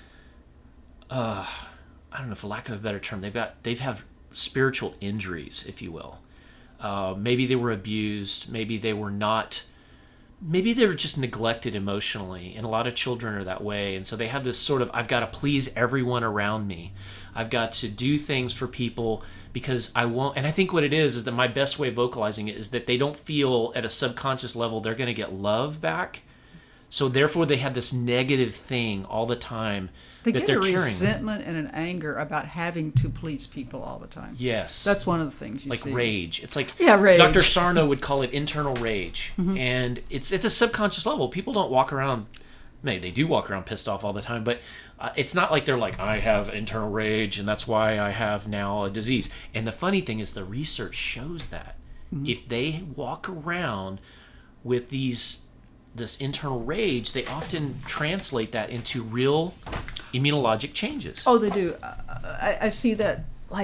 Speaker 1: I don't know, for lack of a better term, they've had spiritual injuries, if you will. Maybe they were abused, maybe they were just neglected emotionally, and a lot of children are that way. And so they have this sort of, I've got to please everyone around me. I've got to do things for people because I won't. And I think what it is that my best way of vocalizing it is that they don't feel at a subconscious level they're going to get love back. So therefore they have this negative thing all the time
Speaker 2: They
Speaker 1: that
Speaker 2: get
Speaker 1: they're
Speaker 2: a
Speaker 1: carrying.
Speaker 2: resentment and an anger about having to please people all the time.
Speaker 1: Yes.
Speaker 2: That's one of the things you
Speaker 1: like
Speaker 2: see.
Speaker 1: Rage. It's like,
Speaker 2: yeah, rage.
Speaker 1: Dr. Sarno would call it internal rage.
Speaker 2: Mm-hmm.
Speaker 1: And it's at a subconscious level. People don't walk around, they do walk around pissed off all the time, but it's not like they're like, I have internal rage and that's why I have now a disease. And the funny thing is the research shows that if they walk around with this internal rage, they often translate that into real immunologic changes.
Speaker 2: Oh, they do. I see that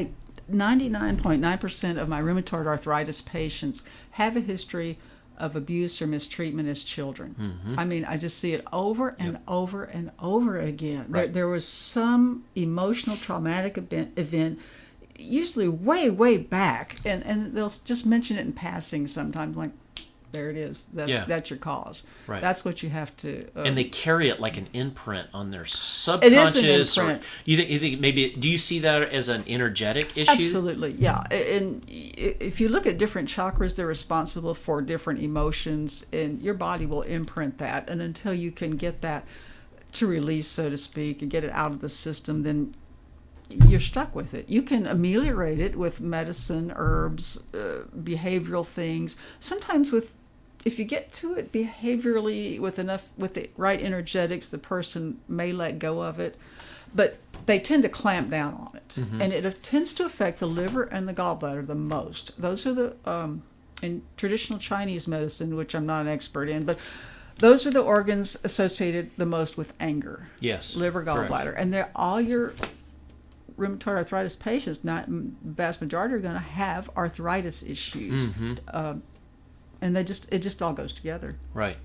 Speaker 2: 99.9% of my rheumatoid arthritis patients have a history of abuse or mistreatment as children.
Speaker 1: Mm-hmm.
Speaker 2: I mean, I just see it over and over and over again.
Speaker 1: Right.
Speaker 2: There was some emotional traumatic event, usually way, way back, and they'll just mention it in passing sometimes, like, there it is. That's your cause.
Speaker 1: Right.
Speaker 2: That's what you have to.
Speaker 1: And they carry it like an imprint on their subconscious.
Speaker 2: It is an imprint.
Speaker 1: You think maybe? Do you see that as an energetic issue?
Speaker 2: Absolutely, yeah. And if you look at different chakras, they're responsible for different emotions, and your body will imprint that. And until you can get that to release, so to speak, and get it out of the system, then you're stuck with it. You can ameliorate it with medicine, herbs, behavioral things. Sometimes if you get to it behaviorally with the right energetics, the person may let go of it, but they tend to clamp down on it,
Speaker 1: Mm-hmm.
Speaker 2: and it tends to affect the liver and the gallbladder the most. Those are the in traditional Chinese medicine, which I'm not an expert in, but those are the organs associated the most with anger.
Speaker 1: Yes.
Speaker 2: Liver, gallbladder,
Speaker 1: correct.
Speaker 2: and they're all your rheumatoid arthritis patients, vast majority are going to have arthritis issues,
Speaker 1: Mm-hmm.
Speaker 2: And it just all goes together.
Speaker 1: Right.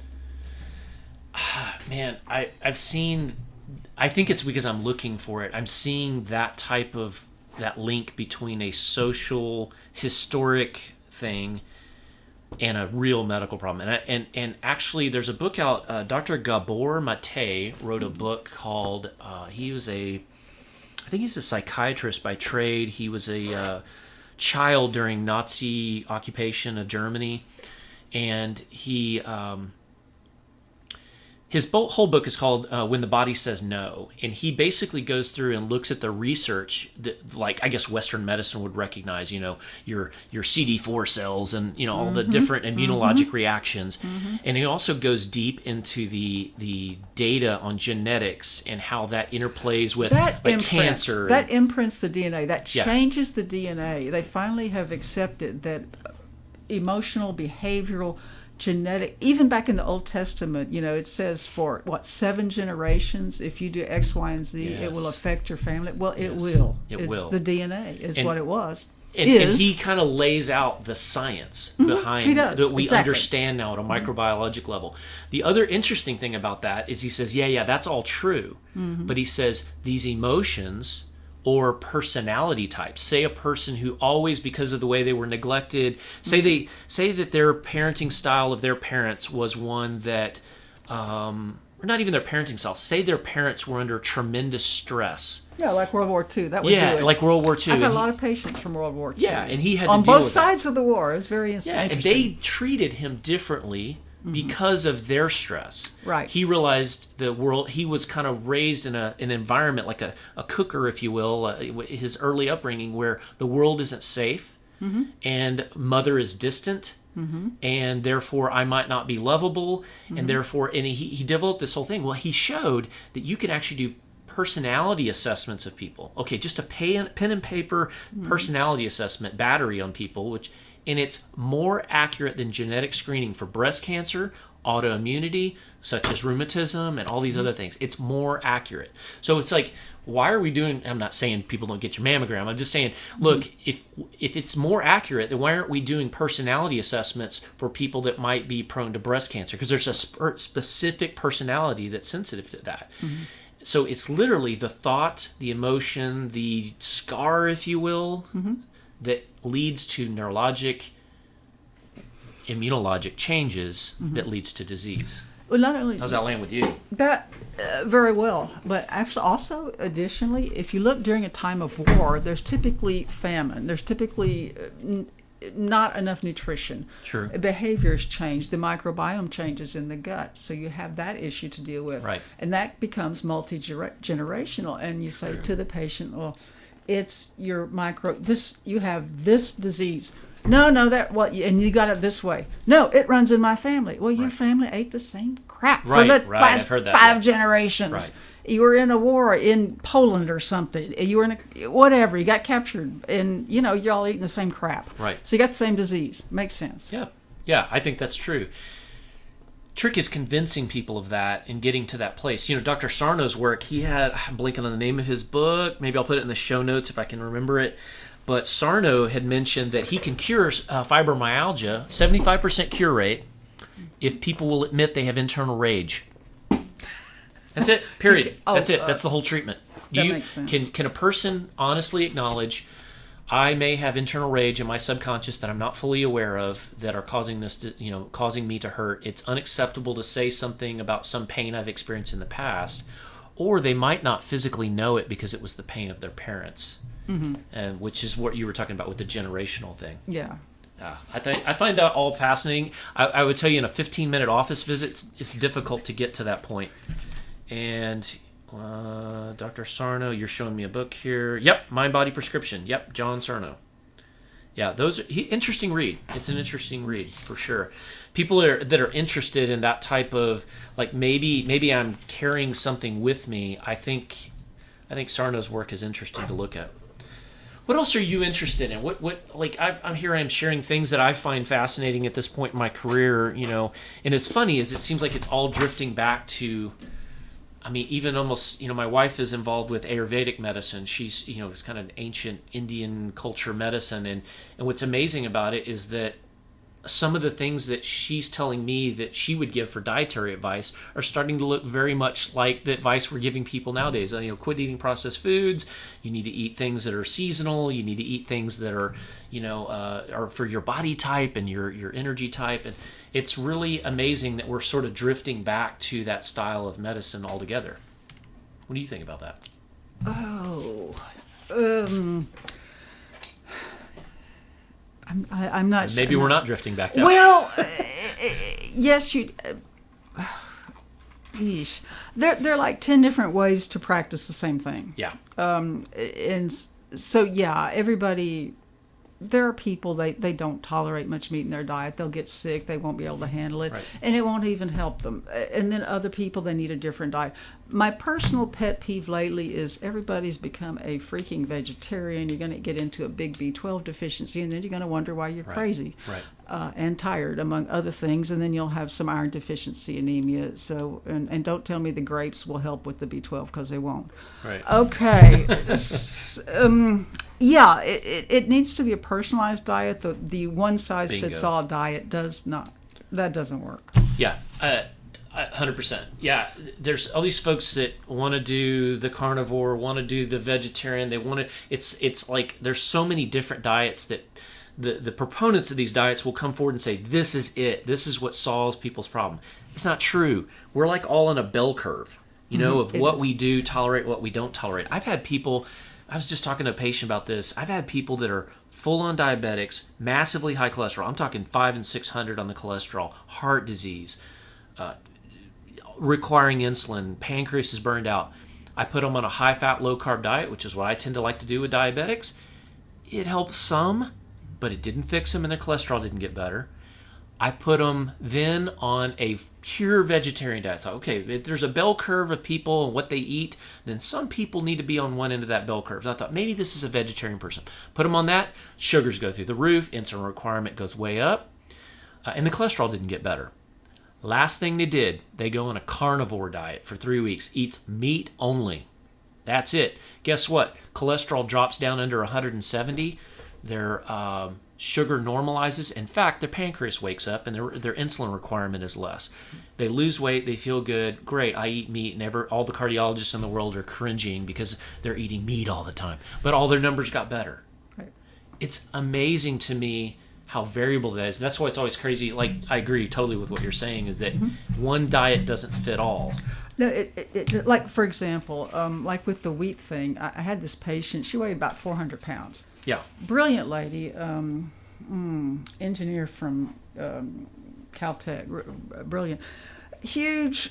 Speaker 1: Man, I've seen. I think it's because I'm looking for it. I'm seeing that link between a social, historic thing and a real medical problem. And actually, there's a book out. Dr. Gabor Mate wrote a book called. I think he's a psychiatrist by trade. He was a child during Nazi occupation of Germany, and his whole book is called When the Body Says No, and he basically goes through and looks at the research that, like, I guess Western medicine would recognize, your CD4 cells and all the different immunologic reactions, and he also goes deep into the data on genetics and how that interplays with cancer.
Speaker 2: That imprints the DNA. That changes the DNA. They finally have accepted that emotional, behavioral, genetic, even back in the Old Testament, it says for 7 generations, if you do X, Y, and Z, it will affect your family. Well, it will.
Speaker 1: It will.
Speaker 2: The DNA is what it was.
Speaker 1: And he kind of lays out the science behind that we understand now at a microbiologic level. The other interesting thing about that is he says, that's all true. But he says these emotions or personality types, say a person who always, because of the way they were neglected, say that their parenting style of their parents was one that or not even their parenting style, say their parents were under tremendous stress.
Speaker 2: Yeah, like World War II. That would do it.
Speaker 1: Like World War II.
Speaker 2: I've had a lot of patients from World War II.
Speaker 1: Yeah, and he had to
Speaker 2: on
Speaker 1: deal
Speaker 2: both
Speaker 1: with
Speaker 2: sides
Speaker 1: that.
Speaker 2: of the war. It was very interesting.
Speaker 1: And they treated him differently because of their stress.
Speaker 2: Right.
Speaker 1: He realized the world, he was kind of raised in an environment like a cooker, if you will, his early upbringing, where the world isn't safe and mother is distant. And therefore I might not be lovable, and therefore, and he developed this whole thing. Well, he showed that you can actually do personality assessments of people. Okay, just a pen and paper personality assessment battery on people, and it's more accurate than genetic screening for breast cancer, autoimmunity, such as rheumatism, and all these other things. It's more accurate. So it's like, why are we doing, I'm not saying people don't get your mammogram. I'm just saying, look, if it's more accurate, then why aren't we doing personality assessments for people that might be prone to breast cancer? Because there's a specific personality that's sensitive to that. So it's literally the thought, the emotion, the scar, if you will, that leads to neurologic, immunologic changes that leads to disease.
Speaker 2: Well, not only
Speaker 1: how's that land with you?
Speaker 2: That very well, but actually also additionally, if you look during a time of war, there's typically famine. There's typically not enough nutrition.
Speaker 1: Sure.
Speaker 2: Behaviors change. The microbiome changes in the gut, so you have that issue to deal with.
Speaker 1: Right.
Speaker 2: And that becomes multi-generational. And you say to the patient, well, it's your you have this disease. No, and you got it this way. No, it runs in my family. Well, your family ate the same crap for the last 5 generations.
Speaker 1: Right.
Speaker 2: You were in a war in Poland or something. You were in whatever. You got captured, and you're all eating the same crap.
Speaker 1: Right.
Speaker 2: So you got the same disease. Makes sense.
Speaker 1: Yeah, I think that's true. Trick is convincing people of that and getting to that place. Dr. Sarno's work, I'm blanking on the name of his book. Maybe I'll put it in the show notes if I can remember it. But Sarno had mentioned that he can cure fibromyalgia, 75% cure rate, if people will admit they have internal rage. That's it. Period. That's it. That's the whole treatment.
Speaker 2: Makes sense.
Speaker 1: Can a person honestly acknowledge, I may have internal rage in my subconscious that I'm not fully aware of that are causing this, causing me to hurt. It's unacceptable to say something about some pain I've experienced in the past, or they might not physically know it because it was the pain of their parents. And which is what you were talking about with the generational thing.
Speaker 2: Yeah.
Speaker 1: I find that all fascinating. I would tell you in a 15-minute office visit, it's difficult to get to that point. And Dr. Sarno, you're showing me a book here. Yep, Mind Body Prescription. Yep, John Sarno. Yeah, interesting read. It's an interesting read for sure. People that are interested in that type of, like, maybe I'm carrying something with me. I think Sarno's work is interesting to look at. What else are you interested in? I'm here. I'm sharing things that I find fascinating at this point in my career, And it's funny, is it seems like it's all drifting back to, even almost, my wife is involved with Ayurvedic medicine. She's, it's kind of ancient Indian culture medicine, and what's amazing about it is that some of the things that she's telling me that she would give for dietary advice are starting to look very much like the advice we're giving people nowadays. Quit eating processed foods. You need to eat things that are seasonal. You need to eat things that are, are for your body type and your energy type. And it's really amazing that we're sort of drifting back to that style of medicine altogether. What do you think about that?
Speaker 2: I'm not sure.
Speaker 1: Maybe we're not drifting back that
Speaker 2: well, yes, you. There are like 10 different ways to practice the same thing.
Speaker 1: Yeah.
Speaker 2: And so everybody. There are people they don't tolerate much meat in their diet. They'll get sick. They won't be able to handle it, and it won't even help them. And then other people, they need a different diet. My personal pet peeve lately is everybody's become a freaking vegetarian. You're going to get into a big B12 deficiency, and then you're going to wonder why you're crazy and tired, among other things. And then you'll have some iron deficiency anemia. So and don't tell me the grapes will help with the B12 because they won't.
Speaker 1: Right.
Speaker 2: Okay. Yeah, it needs to be a personalized diet. The one-size-fits-all diet does not. That doesn't work.
Speaker 1: Yeah, 100%. Yeah, there's all these folks that want to do the carnivore, want to do the vegetarian. They want to. It's like there's so many different diets the proponents of these diets will come forward and say, this is it. This is what solves people's problem. It's not true. We're like all in a bell curve, of what we do tolerate, what we don't tolerate. I've had people, I was just talking to a patient about this. I've had people that are full-on diabetics, massively high cholesterol. I'm talking 500 and 600 on the cholesterol, heart disease, requiring insulin, pancreas is burned out. I put them on a high-fat, low-carb diet, which is what I tend to like to do with diabetics. It helps some, but it didn't fix them, and their cholesterol didn't get better. I put them then on a pure vegetarian diet. I thought, okay, if there's a bell curve of people and what they eat, then some people need to be on one end of that bell curve. And I thought, maybe this is a vegetarian person. Put them on that, sugars go through the roof, insulin requirement goes way up, and the cholesterol didn't get better. Last thing they did, they go on a carnivore diet for 3 weeks, eats meat only. That's it. Guess what? Cholesterol drops down under 170. Their sugar normalizes. In fact, their pancreas wakes up and their insulin requirement is less. They lose weight. They feel good. Great, I eat meat. And all the cardiologists in the world are cringing because they're eating meat all the time. But all their numbers got better.
Speaker 2: Right.
Speaker 1: It's amazing to me how variable that is. And that's why it's always crazy. Like, I agree totally with what you're saying, is that one diet doesn't fit all.
Speaker 2: No, it like, for example, like with the wheat thing, I had this patient. She weighed about 400 pounds.
Speaker 1: Yeah.
Speaker 2: Brilliant lady, engineer from Caltech, brilliant. Huge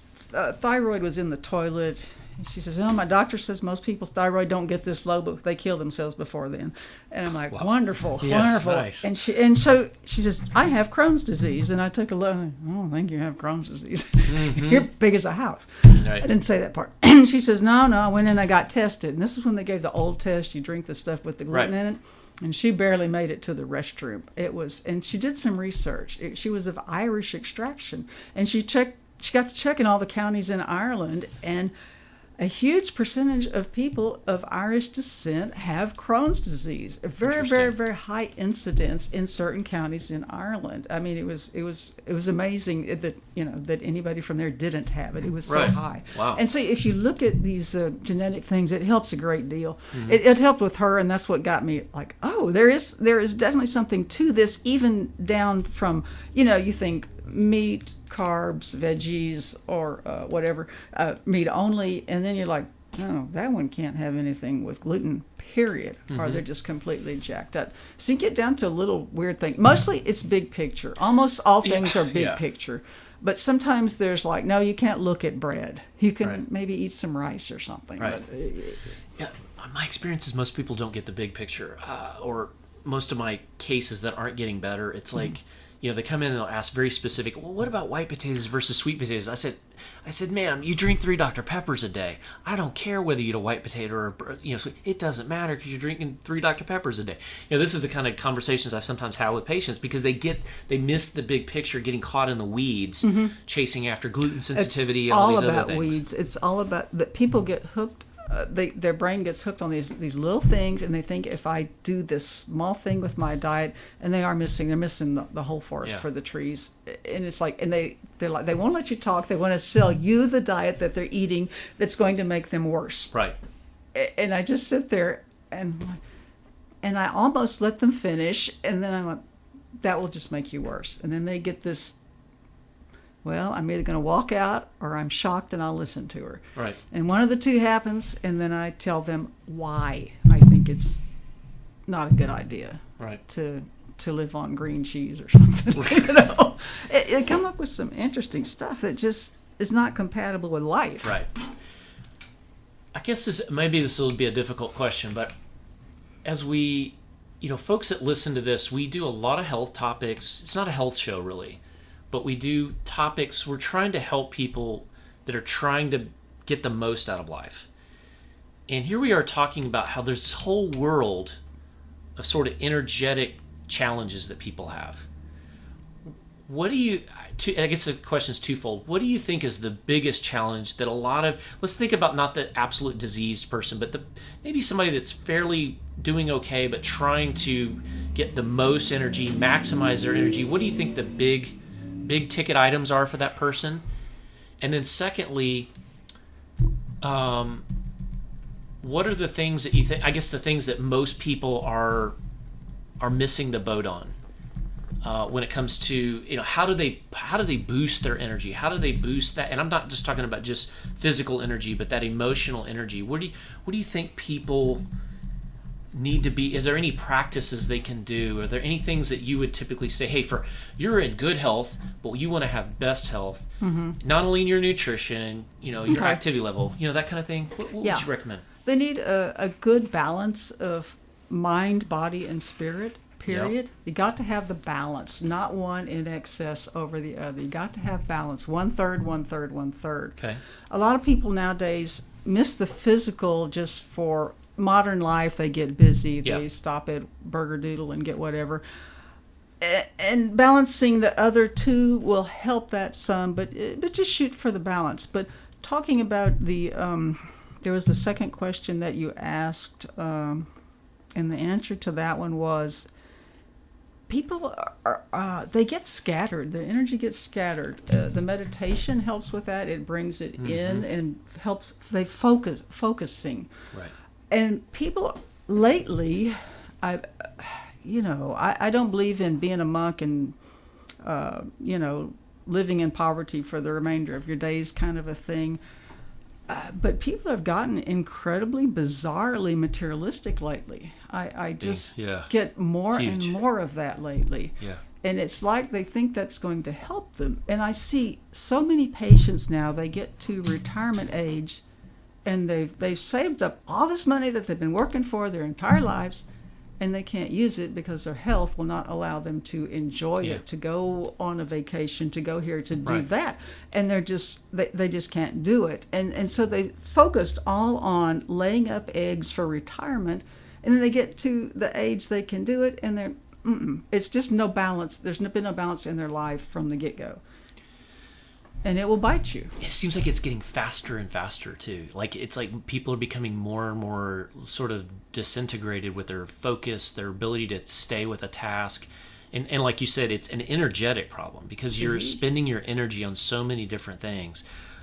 Speaker 2: thyroid was in the toilet. She says, "Oh, my doctor says most people's thyroid don't get this low, but they kill themselves before then." And I'm like,
Speaker 1: wow.
Speaker 2: Wonderful,
Speaker 1: yes,
Speaker 2: wonderful.
Speaker 1: Nice.
Speaker 2: And so she says, "I have Crohn's disease." And I took a look. I don't think you have Crohn's disease. You're big as a house.
Speaker 1: Right.
Speaker 2: I didn't say that part. And she says, No, I went in, I got tested. And this is when they gave the old test. You drink the stuff with the gluten in it. And she barely made it to the restroom. And she did some research. She was of Irish extraction. And she got to check in all the counties in Ireland, and a huge percentage of people of Irish descent have Crohn's disease. A very, very, very high incidence in certain counties in Ireland. I mean, it was amazing that anybody from there didn't have it. It was so high.
Speaker 1: Wow.
Speaker 2: And so if you look at these genetic things, it helps a great deal. It helped with her, and that's what got me like, oh, there is definitely something to this, even down from, you think meat, carbs, veggies, or whatever, meat only, and then you're like, oh, that one can't have anything with gluten, period, or they're just completely jacked up. So you get down to a little weird thing. Mostly it's big picture. Almost all things are big picture. But sometimes there's like, no, you can't look at bread. You can maybe eat some rice or something.
Speaker 1: Right.
Speaker 2: But,
Speaker 1: my experience is most people don't get the big picture, or most of my cases that aren't getting better, it's like, they come in and they'll ask very specific, well, what about white potatoes versus sweet potatoes? I said, ma'am, you drink 3 Dr. Peppers a day. I don't care whether you eat a white potato or, sweet. It doesn't matter because you're drinking 3 Dr. Peppers a day. This is the kind of conversations I sometimes have with patients because they miss the big picture, getting caught in the weeds, chasing after gluten sensitivity and all these other things.
Speaker 2: It's all about weeds. It's all about that people get hooked. Their brain gets hooked on these little things, and they think if I do this small thing with my diet, and they're missing the whole forest for the trees. And it's like, and they're like, they won't let you talk. They want to sell you the diet that they're eating that's going to make them worse.
Speaker 1: Right.
Speaker 2: And I just sit there and I almost let them finish, and then I'm like, that will just make you worse. And then they get this, well, I'm either going to walk out or I'm shocked and I'll listen to her.
Speaker 1: Right.
Speaker 2: And one of the two happens, and then I tell them why I think it's not a good idea to live on green cheese or something. They come up with some interesting stuff that just is not compatible with life.
Speaker 1: Right. I guess maybe this will be a difficult question, but as we, folks that listen to this, we do a lot of health topics. It's not a health show really. But we do topics, we're trying to help people that are trying to get the most out of life. And here we are talking about how there's this whole world of sort of energetic challenges that people have. I guess the question is twofold. What do you think is the biggest challenge that let's think about not the absolute diseased person, but maybe somebody that's fairly doing okay, but trying to get the most energy, maximize their energy. What do you think the big ticket items are for that person? And then secondly, what are the things that you think, I guess the things that most people are are missing the boat on when it comes to, how do they boost their energy? How do they boost that? And I'm not just talking about just physical energy, but that emotional energy. What do you think people need to be? Is there any practices they can do? Are there any things that you would typically say, hey, you're in good health, but you want to have best health, not only in your nutrition, your activity level, that kind of thing? What would you recommend?
Speaker 2: They need a good balance of mind, body, and spirit. Period. Yep. You got to have the balance, not one in excess over the other. You got to have balance. 1/3, 1/3, 1/3.
Speaker 1: Okay.
Speaker 2: A lot of people nowadays miss the physical just for modern life. They get busy. Yep. They stop at Burger Doodle and get whatever. And balancing the other two will help that some, but just shoot for the balance. But talking about there was the second question that you asked, and the answer to that one was, people they get scattered. Their energy gets scattered. The meditation helps with that. It brings it in and helps. They focusing.
Speaker 1: Right.
Speaker 2: And people lately, I don't believe in being a monk and living in poverty for the remainder of your days, kind of a thing. But people have gotten incredibly, bizarrely materialistic lately. I just get more and more of that lately.
Speaker 1: Yeah.
Speaker 2: And it's like they think that's going to help them. And I see so many patients now, they get to retirement age and they've saved up all this money that they've been working for their entire lives, and they can't use it because their health will not allow them to enjoy it, to go on a vacation, to go here, to do that. And they just can't do it. And so they focused all on laying up eggs for retirement, and then they get to the age they can do it, and it's just no balance. There's been no balance in their life from the get-go. And it will bite you.
Speaker 1: It seems like it's getting faster and faster too. It's like people are becoming more and more sort of disintegrated with their focus, their ability to stay with a task. And like you said, it's an energetic problem because you're spending your energy on so many different things.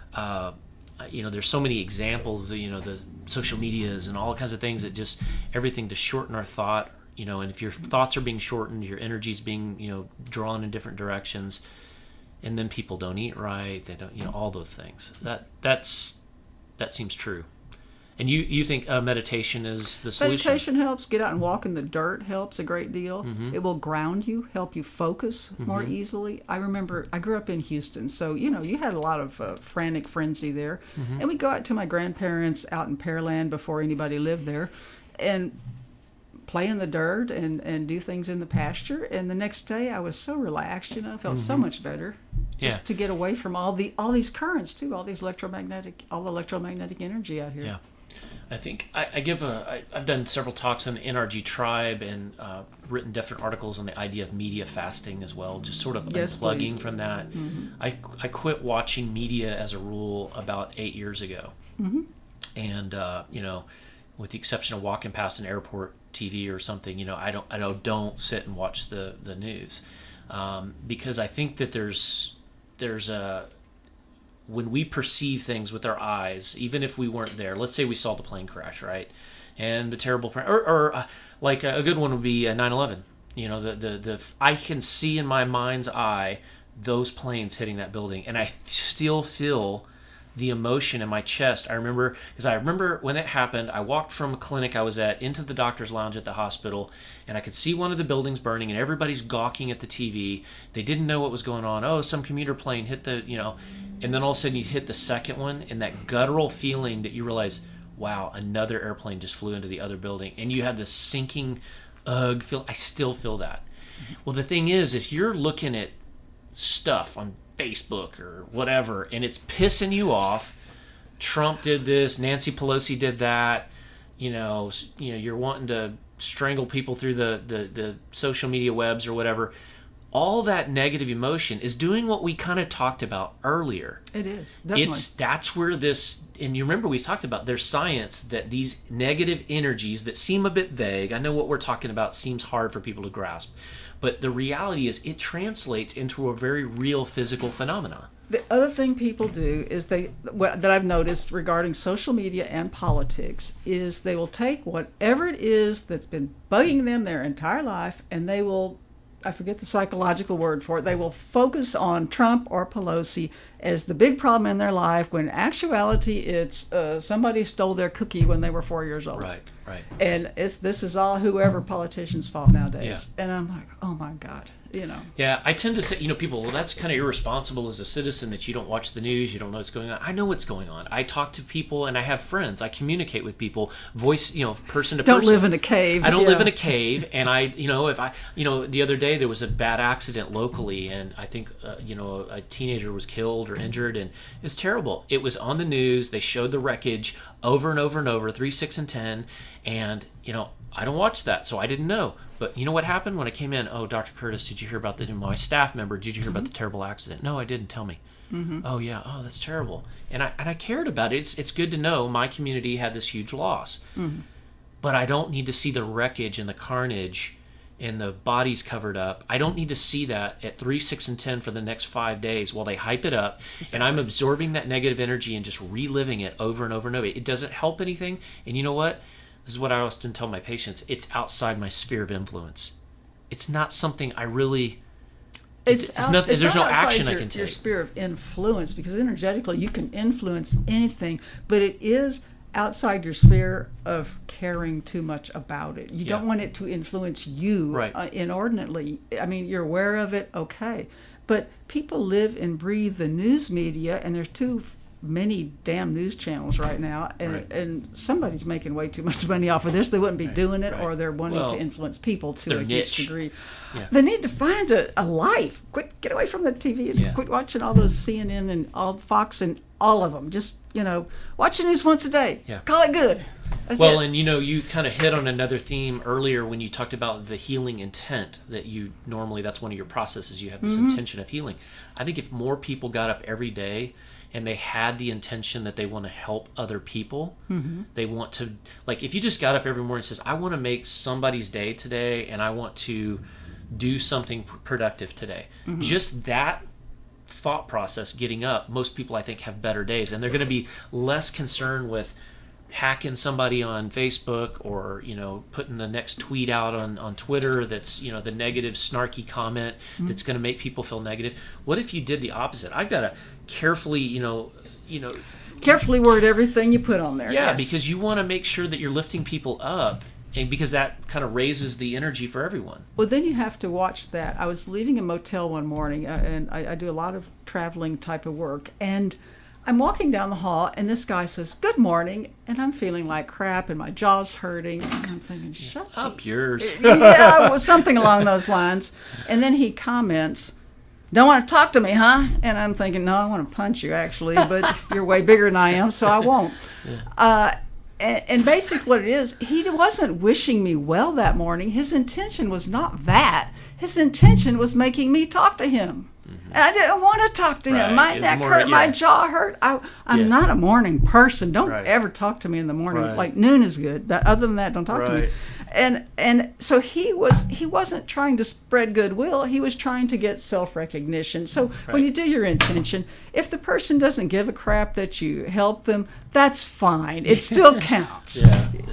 Speaker 1: There's so many examples, the social medias and all kinds of things that just everything to shorten our thought, and if your thoughts are being shortened, your energy's being, drawn in different directions. And then people don't eat right. They don't, all those things. That seems true. And you think meditation is the solution?
Speaker 2: Meditation helps. Get out and walk in the dirt helps a great deal. Mm-hmm. It will ground you, help you focus more easily. I remember I grew up in Houston, so you had a lot of frantic frenzy there. Mm-hmm. And we'd go out to my grandparents out in Pearland before anybody lived there, and play in the dirt and do things in the pasture. And the next day I was so relaxed, felt so much better. Just to get away from all these currents too, all the electromagnetic energy out here.
Speaker 1: Yeah, I think I've done several talks on the NRG tribe and written different articles on the idea of media fasting as well, just sort of unplugging from that. Mm-hmm. I quit watching media as a rule about 8 years ago, and with the exception of walking past an airport TV or something, I don't sit and watch the news, because I think that there's when we perceive things with our eyes, even if we weren't there, let's say we saw the plane crash, right? And the terrible, like a good one would be 9/11. I can see in my mind's eye those planes hitting that building, and I still feel the emotion in my chest. I remember when it happened, I walked from a clinic I was at into the doctor's lounge at the hospital, and I could see one of the buildings burning, and everybody's gawking at the TV. They didn't know what was going on. Oh, some commuter plane hit and then all of a sudden you hit the second one, and that guttural feeling that you realize, wow, another airplane just flew into the other building, and you have this sinking feel. I still feel that. Well, the thing is, if you're looking at stuff on Facebook or whatever, and it's pissing you off, Trump did this, Nancy Pelosi did that, you're wanting to strangle people through the social media webs or whatever, all that negative emotion is doing what we kind of talked about earlier.
Speaker 2: It is, definitely.
Speaker 1: That's where this, and you remember we talked about there's science that these negative energies that seem a bit vague, I know what we're talking about seems hard for people to grasp, but the reality is it translates into a very real physical phenomena.
Speaker 2: The other thing people do is that I've noticed regarding social media and politics is they will take whatever it is that's been bugging them their entire life, and they will, I forget the psychological word for it, they will focus on Trump or Pelosi as the big problem in their life, when in actuality it's somebody stole their cookie when they were 4 years old.
Speaker 1: Right.
Speaker 2: And this is all whoever politicians' fault nowadays.
Speaker 1: Yeah.
Speaker 2: And I'm like, oh my God.
Speaker 1: Yeah, I tend to say, people, well, that's kind of irresponsible as a citizen that you don't watch the news, you don't know what's going on. I know what's going on. I talk to people and I have friends. I communicate with people, voice, person to person.
Speaker 2: Don't live in a cave.
Speaker 1: I don't live in a cave, and the other day there was a bad accident locally, and I think, a teenager was killed or injured, and it's terrible. It was on the news. They showed the wreckage over and over and over, 3, 6, and 10, and, I don't watch that, so I didn't know. But you know what happened when I came in? Oh, Dr. Curtis, did you hear about my staff member? Did you hear about the terrible accident? No, I didn't. Tell me.
Speaker 2: Mm-hmm.
Speaker 1: Oh, yeah. Oh, that's terrible. And I cared about it. It's good to know my community had this huge loss.
Speaker 2: Mm-hmm.
Speaker 1: But I don't need to see the wreckage and the carnage and the bodies covered up. I don't need to see that at 3, 6, and 10 for the next 5 days while they hype it up. Exactly. And I'm absorbing that negative energy and just reliving it over and over and over. It doesn't help anything. And you know what? This is what I often tell my patients. It's outside my sphere of influence. It's not something I really... There's no action I can take.
Speaker 2: Your sphere of influence, because energetically you can influence anything, but it is outside your sphere of caring too much about it. You don't want it to influence you inordinately. I mean, you're aware of it, okay. But people live and breathe the news media, and there's too many damn news channels right now, and somebody's making way too much money off of this. They wouldn't be doing it, or they're wanting to influence people to a huge degree. Yeah. They need to find a life. Get away from the TV and quit watching all those CNN and all Fox and all of them. Just watch the news once a day.
Speaker 1: Yeah.
Speaker 2: Call it good. That's it.
Speaker 1: And you kind of hit on another theme earlier when you talked about the healing intent, that you normally, that's one of your processes. You have this intention of healing. I think if more people got up every day and they had the intention that they want to help other people, they want to, like, if you just got up every morning and says, I want to make somebody's day today, and I want to do something productive today, just that thought process, getting up, most people I think have better days, and they're going to be less concerned with hacking somebody on Facebook, or putting the next tweet out on Twitter that's the negative snarky comment that's going to make people feel negative. What if you did the opposite? I've got to carefully
Speaker 2: carefully word everything you put on there.
Speaker 1: Yeah, yes. Because you want to make sure that you're lifting people up, and because that kind of raises the energy for everyone.
Speaker 2: Well, then you have to watch that. I was leaving a motel one morning, and I do a lot of traveling type of work, and I'm walking down the hall, and this guy says, "Good morning," and I'm feeling like crap, and my jaw's hurting, and I'm thinking, shut
Speaker 1: up yours.
Speaker 2: Yeah, something along those lines. And then he comments, "Don't want to talk to me, huh?" And I'm thinking, no, I want to punch you, actually, but you're way bigger than I am, so I won't. Yeah. And basically what it is, he wasn't wishing me well that morning. His intention was not that. His intention was making me talk to him. And I didn't want to talk to him. My neck hurt, my jaw hurt. I'm not a morning person. Don't ever talk to me in the morning. Like noon is good. Other than that, don't talk to me. And so he wasn't trying to spread goodwill. He was trying to get self-recognition. So when you do your intention, if the person doesn't give a crap that you help them, that's fine. It still counts.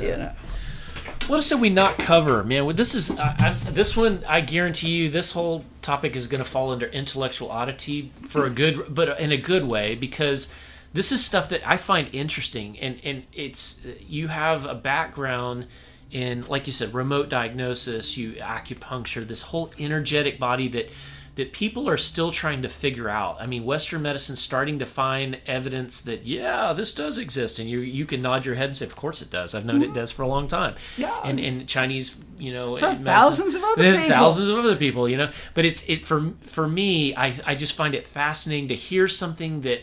Speaker 1: What else did we not cover, man? This is this one. I guarantee you, this whole topic is going to fall under intellectual oddity but in a good way, because this is stuff that I find interesting, and it's, you have a background in, like you said, remote diagnosis, acupuncture, this whole energetic body that people are still trying to figure out. I mean, Western medicine's starting to find evidence that, this does exist, and you can nod your head and say, of course it does. I've known it does for a long time. Yeah. And Chinese,
Speaker 2: so thousands of other people.
Speaker 1: Thousands of other people, But for me, I just find it fascinating to hear something that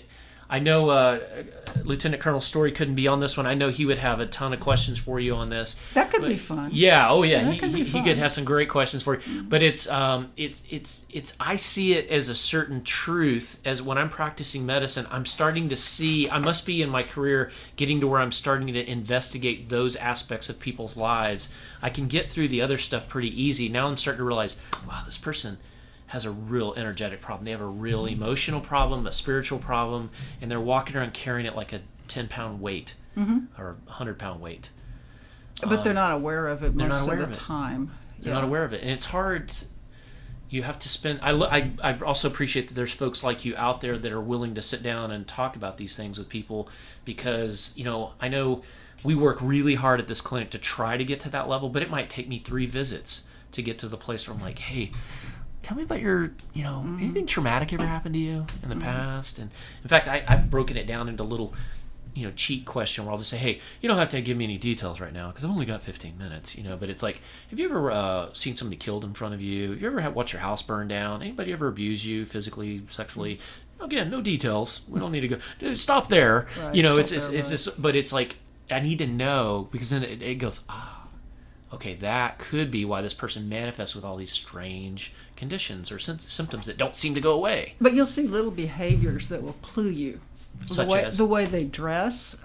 Speaker 1: I know Lieutenant Colonel Story couldn't be on this one. I know he would have a ton of questions for you on this.
Speaker 2: That could be fun.
Speaker 1: Yeah. Oh yeah.
Speaker 2: That could be
Speaker 1: He
Speaker 2: fun.
Speaker 1: could have some great questions for you. But it's I see it as a certain truth. As when I'm practicing medicine, I'm starting to see. I must be in my career getting to where I'm starting to investigate those aspects of people's lives. I can get through the other stuff pretty easy. Now I'm starting to realize, wow, this person has a real energetic problem. They have a real emotional problem, a spiritual problem, and they're walking around carrying it like a 10-pound weight or a 100-pound weight.
Speaker 2: But they're not aware of it most of the
Speaker 1: it.
Speaker 2: time.
Speaker 1: They're not aware of it, and it's hard. You have to spend. I also appreciate that there's folks like you out there that are willing to sit down and talk about these things with people, because I know we work really hard at this clinic to try to get to that level, but it might take me 3 visits to get to the place where I'm like, hey, tell me about your, anything traumatic ever happened to you in the past? And in fact, I've broken it down into little, cheat question where I'll just say, hey, you don't have to give me any details right now because I've only got 15 minutes, but it's like, have you ever seen somebody killed in front of you? Have you ever watched your house burn down? Anybody ever abuse you physically, sexually? Again, no details. We don't need to go. Stop there.
Speaker 2: Right,
Speaker 1: It's just, but it's like, I need to know, because then it goes, okay, that could be why this person manifests with all these strange conditions or symptoms that don't seem to go away.
Speaker 2: But you'll see little behaviors that will clue you.
Speaker 1: Such as?
Speaker 2: The way they dress.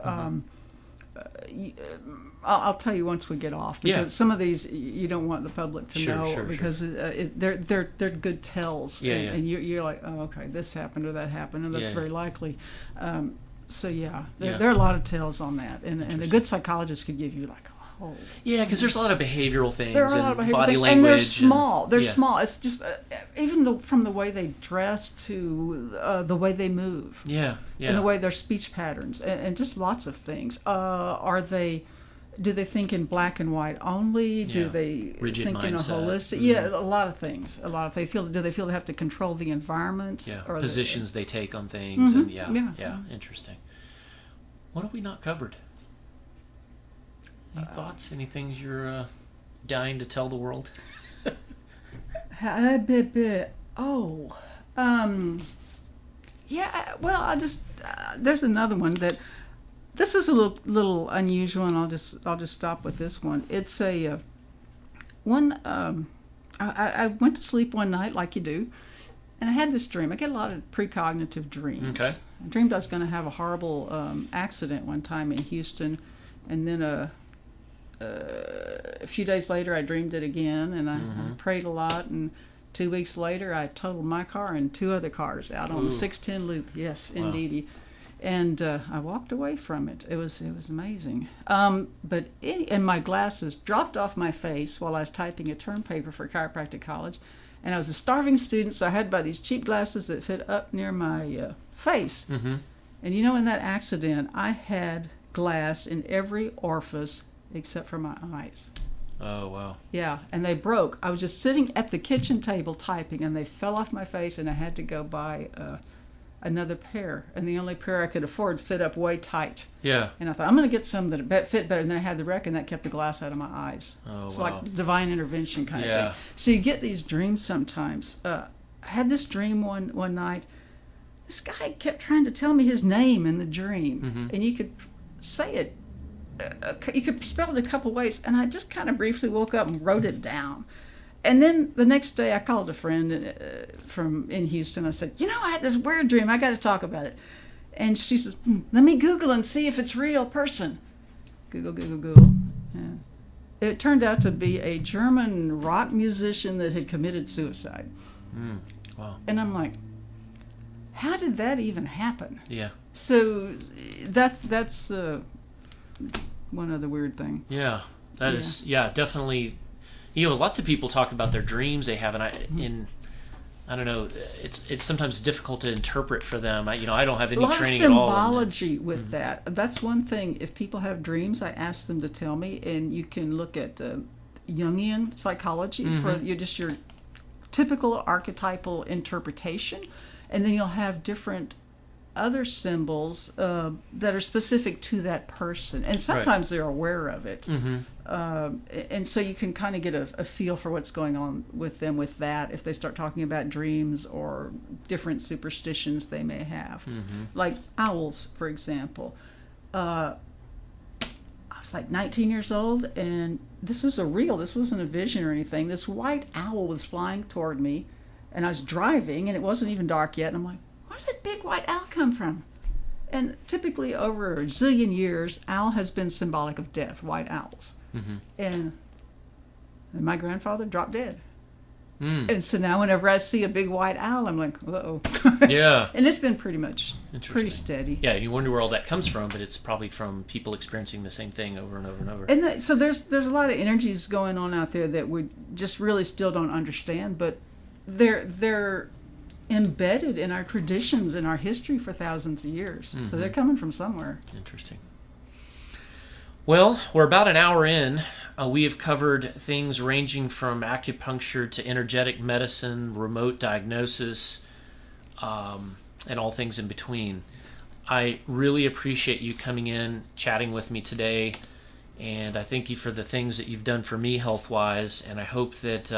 Speaker 2: I'll tell you once we get off, because some of these you don't want the public to know, because they're good tells. And you're like, oh, okay, this happened or that happened, and that's very likely. There are a lot of tells on that, and a good psychologist could give you like, oh.
Speaker 1: Yeah, because there's a lot of behavioral things.
Speaker 2: There are a lot of behavioral
Speaker 1: body
Speaker 2: things,
Speaker 1: language.
Speaker 2: And they're small. They're small. It's just even from the way they dress to the way they move.
Speaker 1: Yeah.
Speaker 2: And the way their speech patterns, and just lots of things. Do they think in black and white only? Do they
Speaker 1: rigid
Speaker 2: think
Speaker 1: mindset.
Speaker 2: in a holistic? Yeah, a lot of things. Do they feel they have to control the environment?
Speaker 1: Yeah.
Speaker 2: Or
Speaker 1: positions they take on things. And interesting. What have we not covered? Any thoughts? Any things you're dying to tell the world?
Speaker 2: Well, I just there's another one that. This is a little unusual, and I'll just stop with this one. It's a one. I went to sleep one night like you do, and I had this dream. I get a lot of precognitive dreams.
Speaker 1: Okay.
Speaker 2: I dreamed I was going to have a horrible accident one time in Houston, and then a few days later I dreamed it again, and I prayed a lot, and 2 weeks later I totaled my car and 2 other cars out on the 610 loop. Yes, wow. Indeed. And I walked away from it. It was amazing. And my glasses dropped off my face while I was typing a term paper for chiropractic college. And I was a starving student, so I had to buy these cheap glasses that fit up near my face. Mm-hmm. And in that accident, I had glass in every orifice except for my eyes.
Speaker 1: Oh, wow.
Speaker 2: Yeah, and they broke. I was just sitting at the kitchen table typing, and they fell off my face, and I had to go buy another pair, and the only pair I could afford fit up way tight.
Speaker 1: Yeah.
Speaker 2: And I thought, I'm going to get some that fit better. And then I had the wreck, and that kept the glass out of my eyes.
Speaker 1: Oh,
Speaker 2: it's
Speaker 1: wow.
Speaker 2: like divine intervention kind of thing. So you get these dreams sometimes. I had this dream one night. This guy kept trying to tell me his name in the dream, and you could say it. You could spell it a couple ways, and I just kind of briefly woke up and wrote it down. And then the next day I called a friend in Houston. I said, I had this weird dream. I got to talk about it. And she says, let me Google and see if it's a real person. Google. Yeah. It turned out to be a German rock musician that had committed suicide.
Speaker 1: Wow.
Speaker 2: And I'm like, how did that even happen?
Speaker 1: Yeah.
Speaker 2: So that's one other weird thing.
Speaker 1: Yeah. That is definitely. Lots of people talk about their dreams they have, and I don't know, it's sometimes difficult to interpret for them. I don't have any training at all.
Speaker 2: A lot of symbology with that. That's one thing. If people have dreams, I ask them to tell me, and you can look at Jungian psychology for your typical archetypal interpretation, and then you'll have different other symbols that are specific to that person, and sometimes they're aware of it. And so you can kind of get a feel for what's going on with them with that if they start talking about dreams or different superstitions they may have. Like owls, for example. I was like 19 years old, and this wasn't a vision or anything. This white owl was flying toward me, and I was driving, and it wasn't even dark yet, and I'm like, where's that big white owl come from? And typically over a zillion years, owl has been symbolic of death, white owls. And my grandfather dropped dead. And so now whenever I see a big white owl, I'm like, uh-oh.
Speaker 1: Yeah.
Speaker 2: And it's been pretty steady.
Speaker 1: Yeah, you wonder where all that comes from, but it's probably from people experiencing the same thing over and over and over.
Speaker 2: And so there's a lot of energies going on out there that we just really still don't understand, but they're embedded in our traditions and our history for thousands of years. So they're coming from somewhere.
Speaker 1: Interesting. Well, we're about an hour in. We have covered things ranging from acupuncture to energetic medicine, remote diagnosis, and all things in between. I really appreciate you coming in, chatting with me today, and I thank you for the things that you've done for me health-wise, and I hope that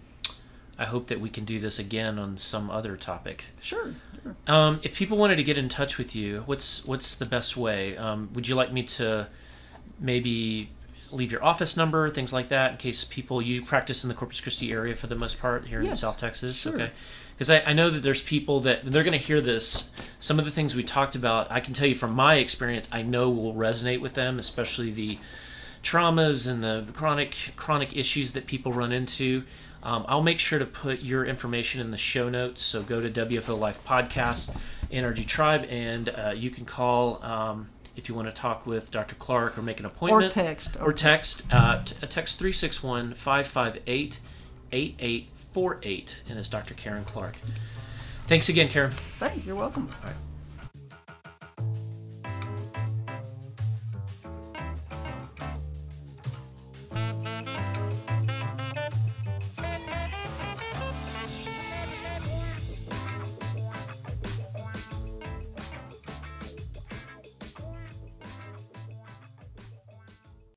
Speaker 1: we can do this again on some other topic.
Speaker 2: Sure.
Speaker 1: If people wanted to get in touch with you, what's the best way? Would you like me to maybe leave your office number, things like that, in case you practice in the Corpus Christi area for the most part here in South Texas?
Speaker 2: Sure.
Speaker 1: Okay. Because I know that there's people that they're going to hear this. Some of the things we talked about, I can tell you from my experience, I know will resonate with them, especially the traumas and the chronic issues that people run into. I'll make sure to put your information in the show notes. So go to WFO Life Podcast, NRG Tribe, and you can call if you want to talk with Dr. Clark or make an appointment.
Speaker 2: Or text.
Speaker 1: Text 361-558-8848, and it's Dr. Karen Clark. Thanks again, Karen.
Speaker 2: Thanks. You're welcome.
Speaker 1: All right.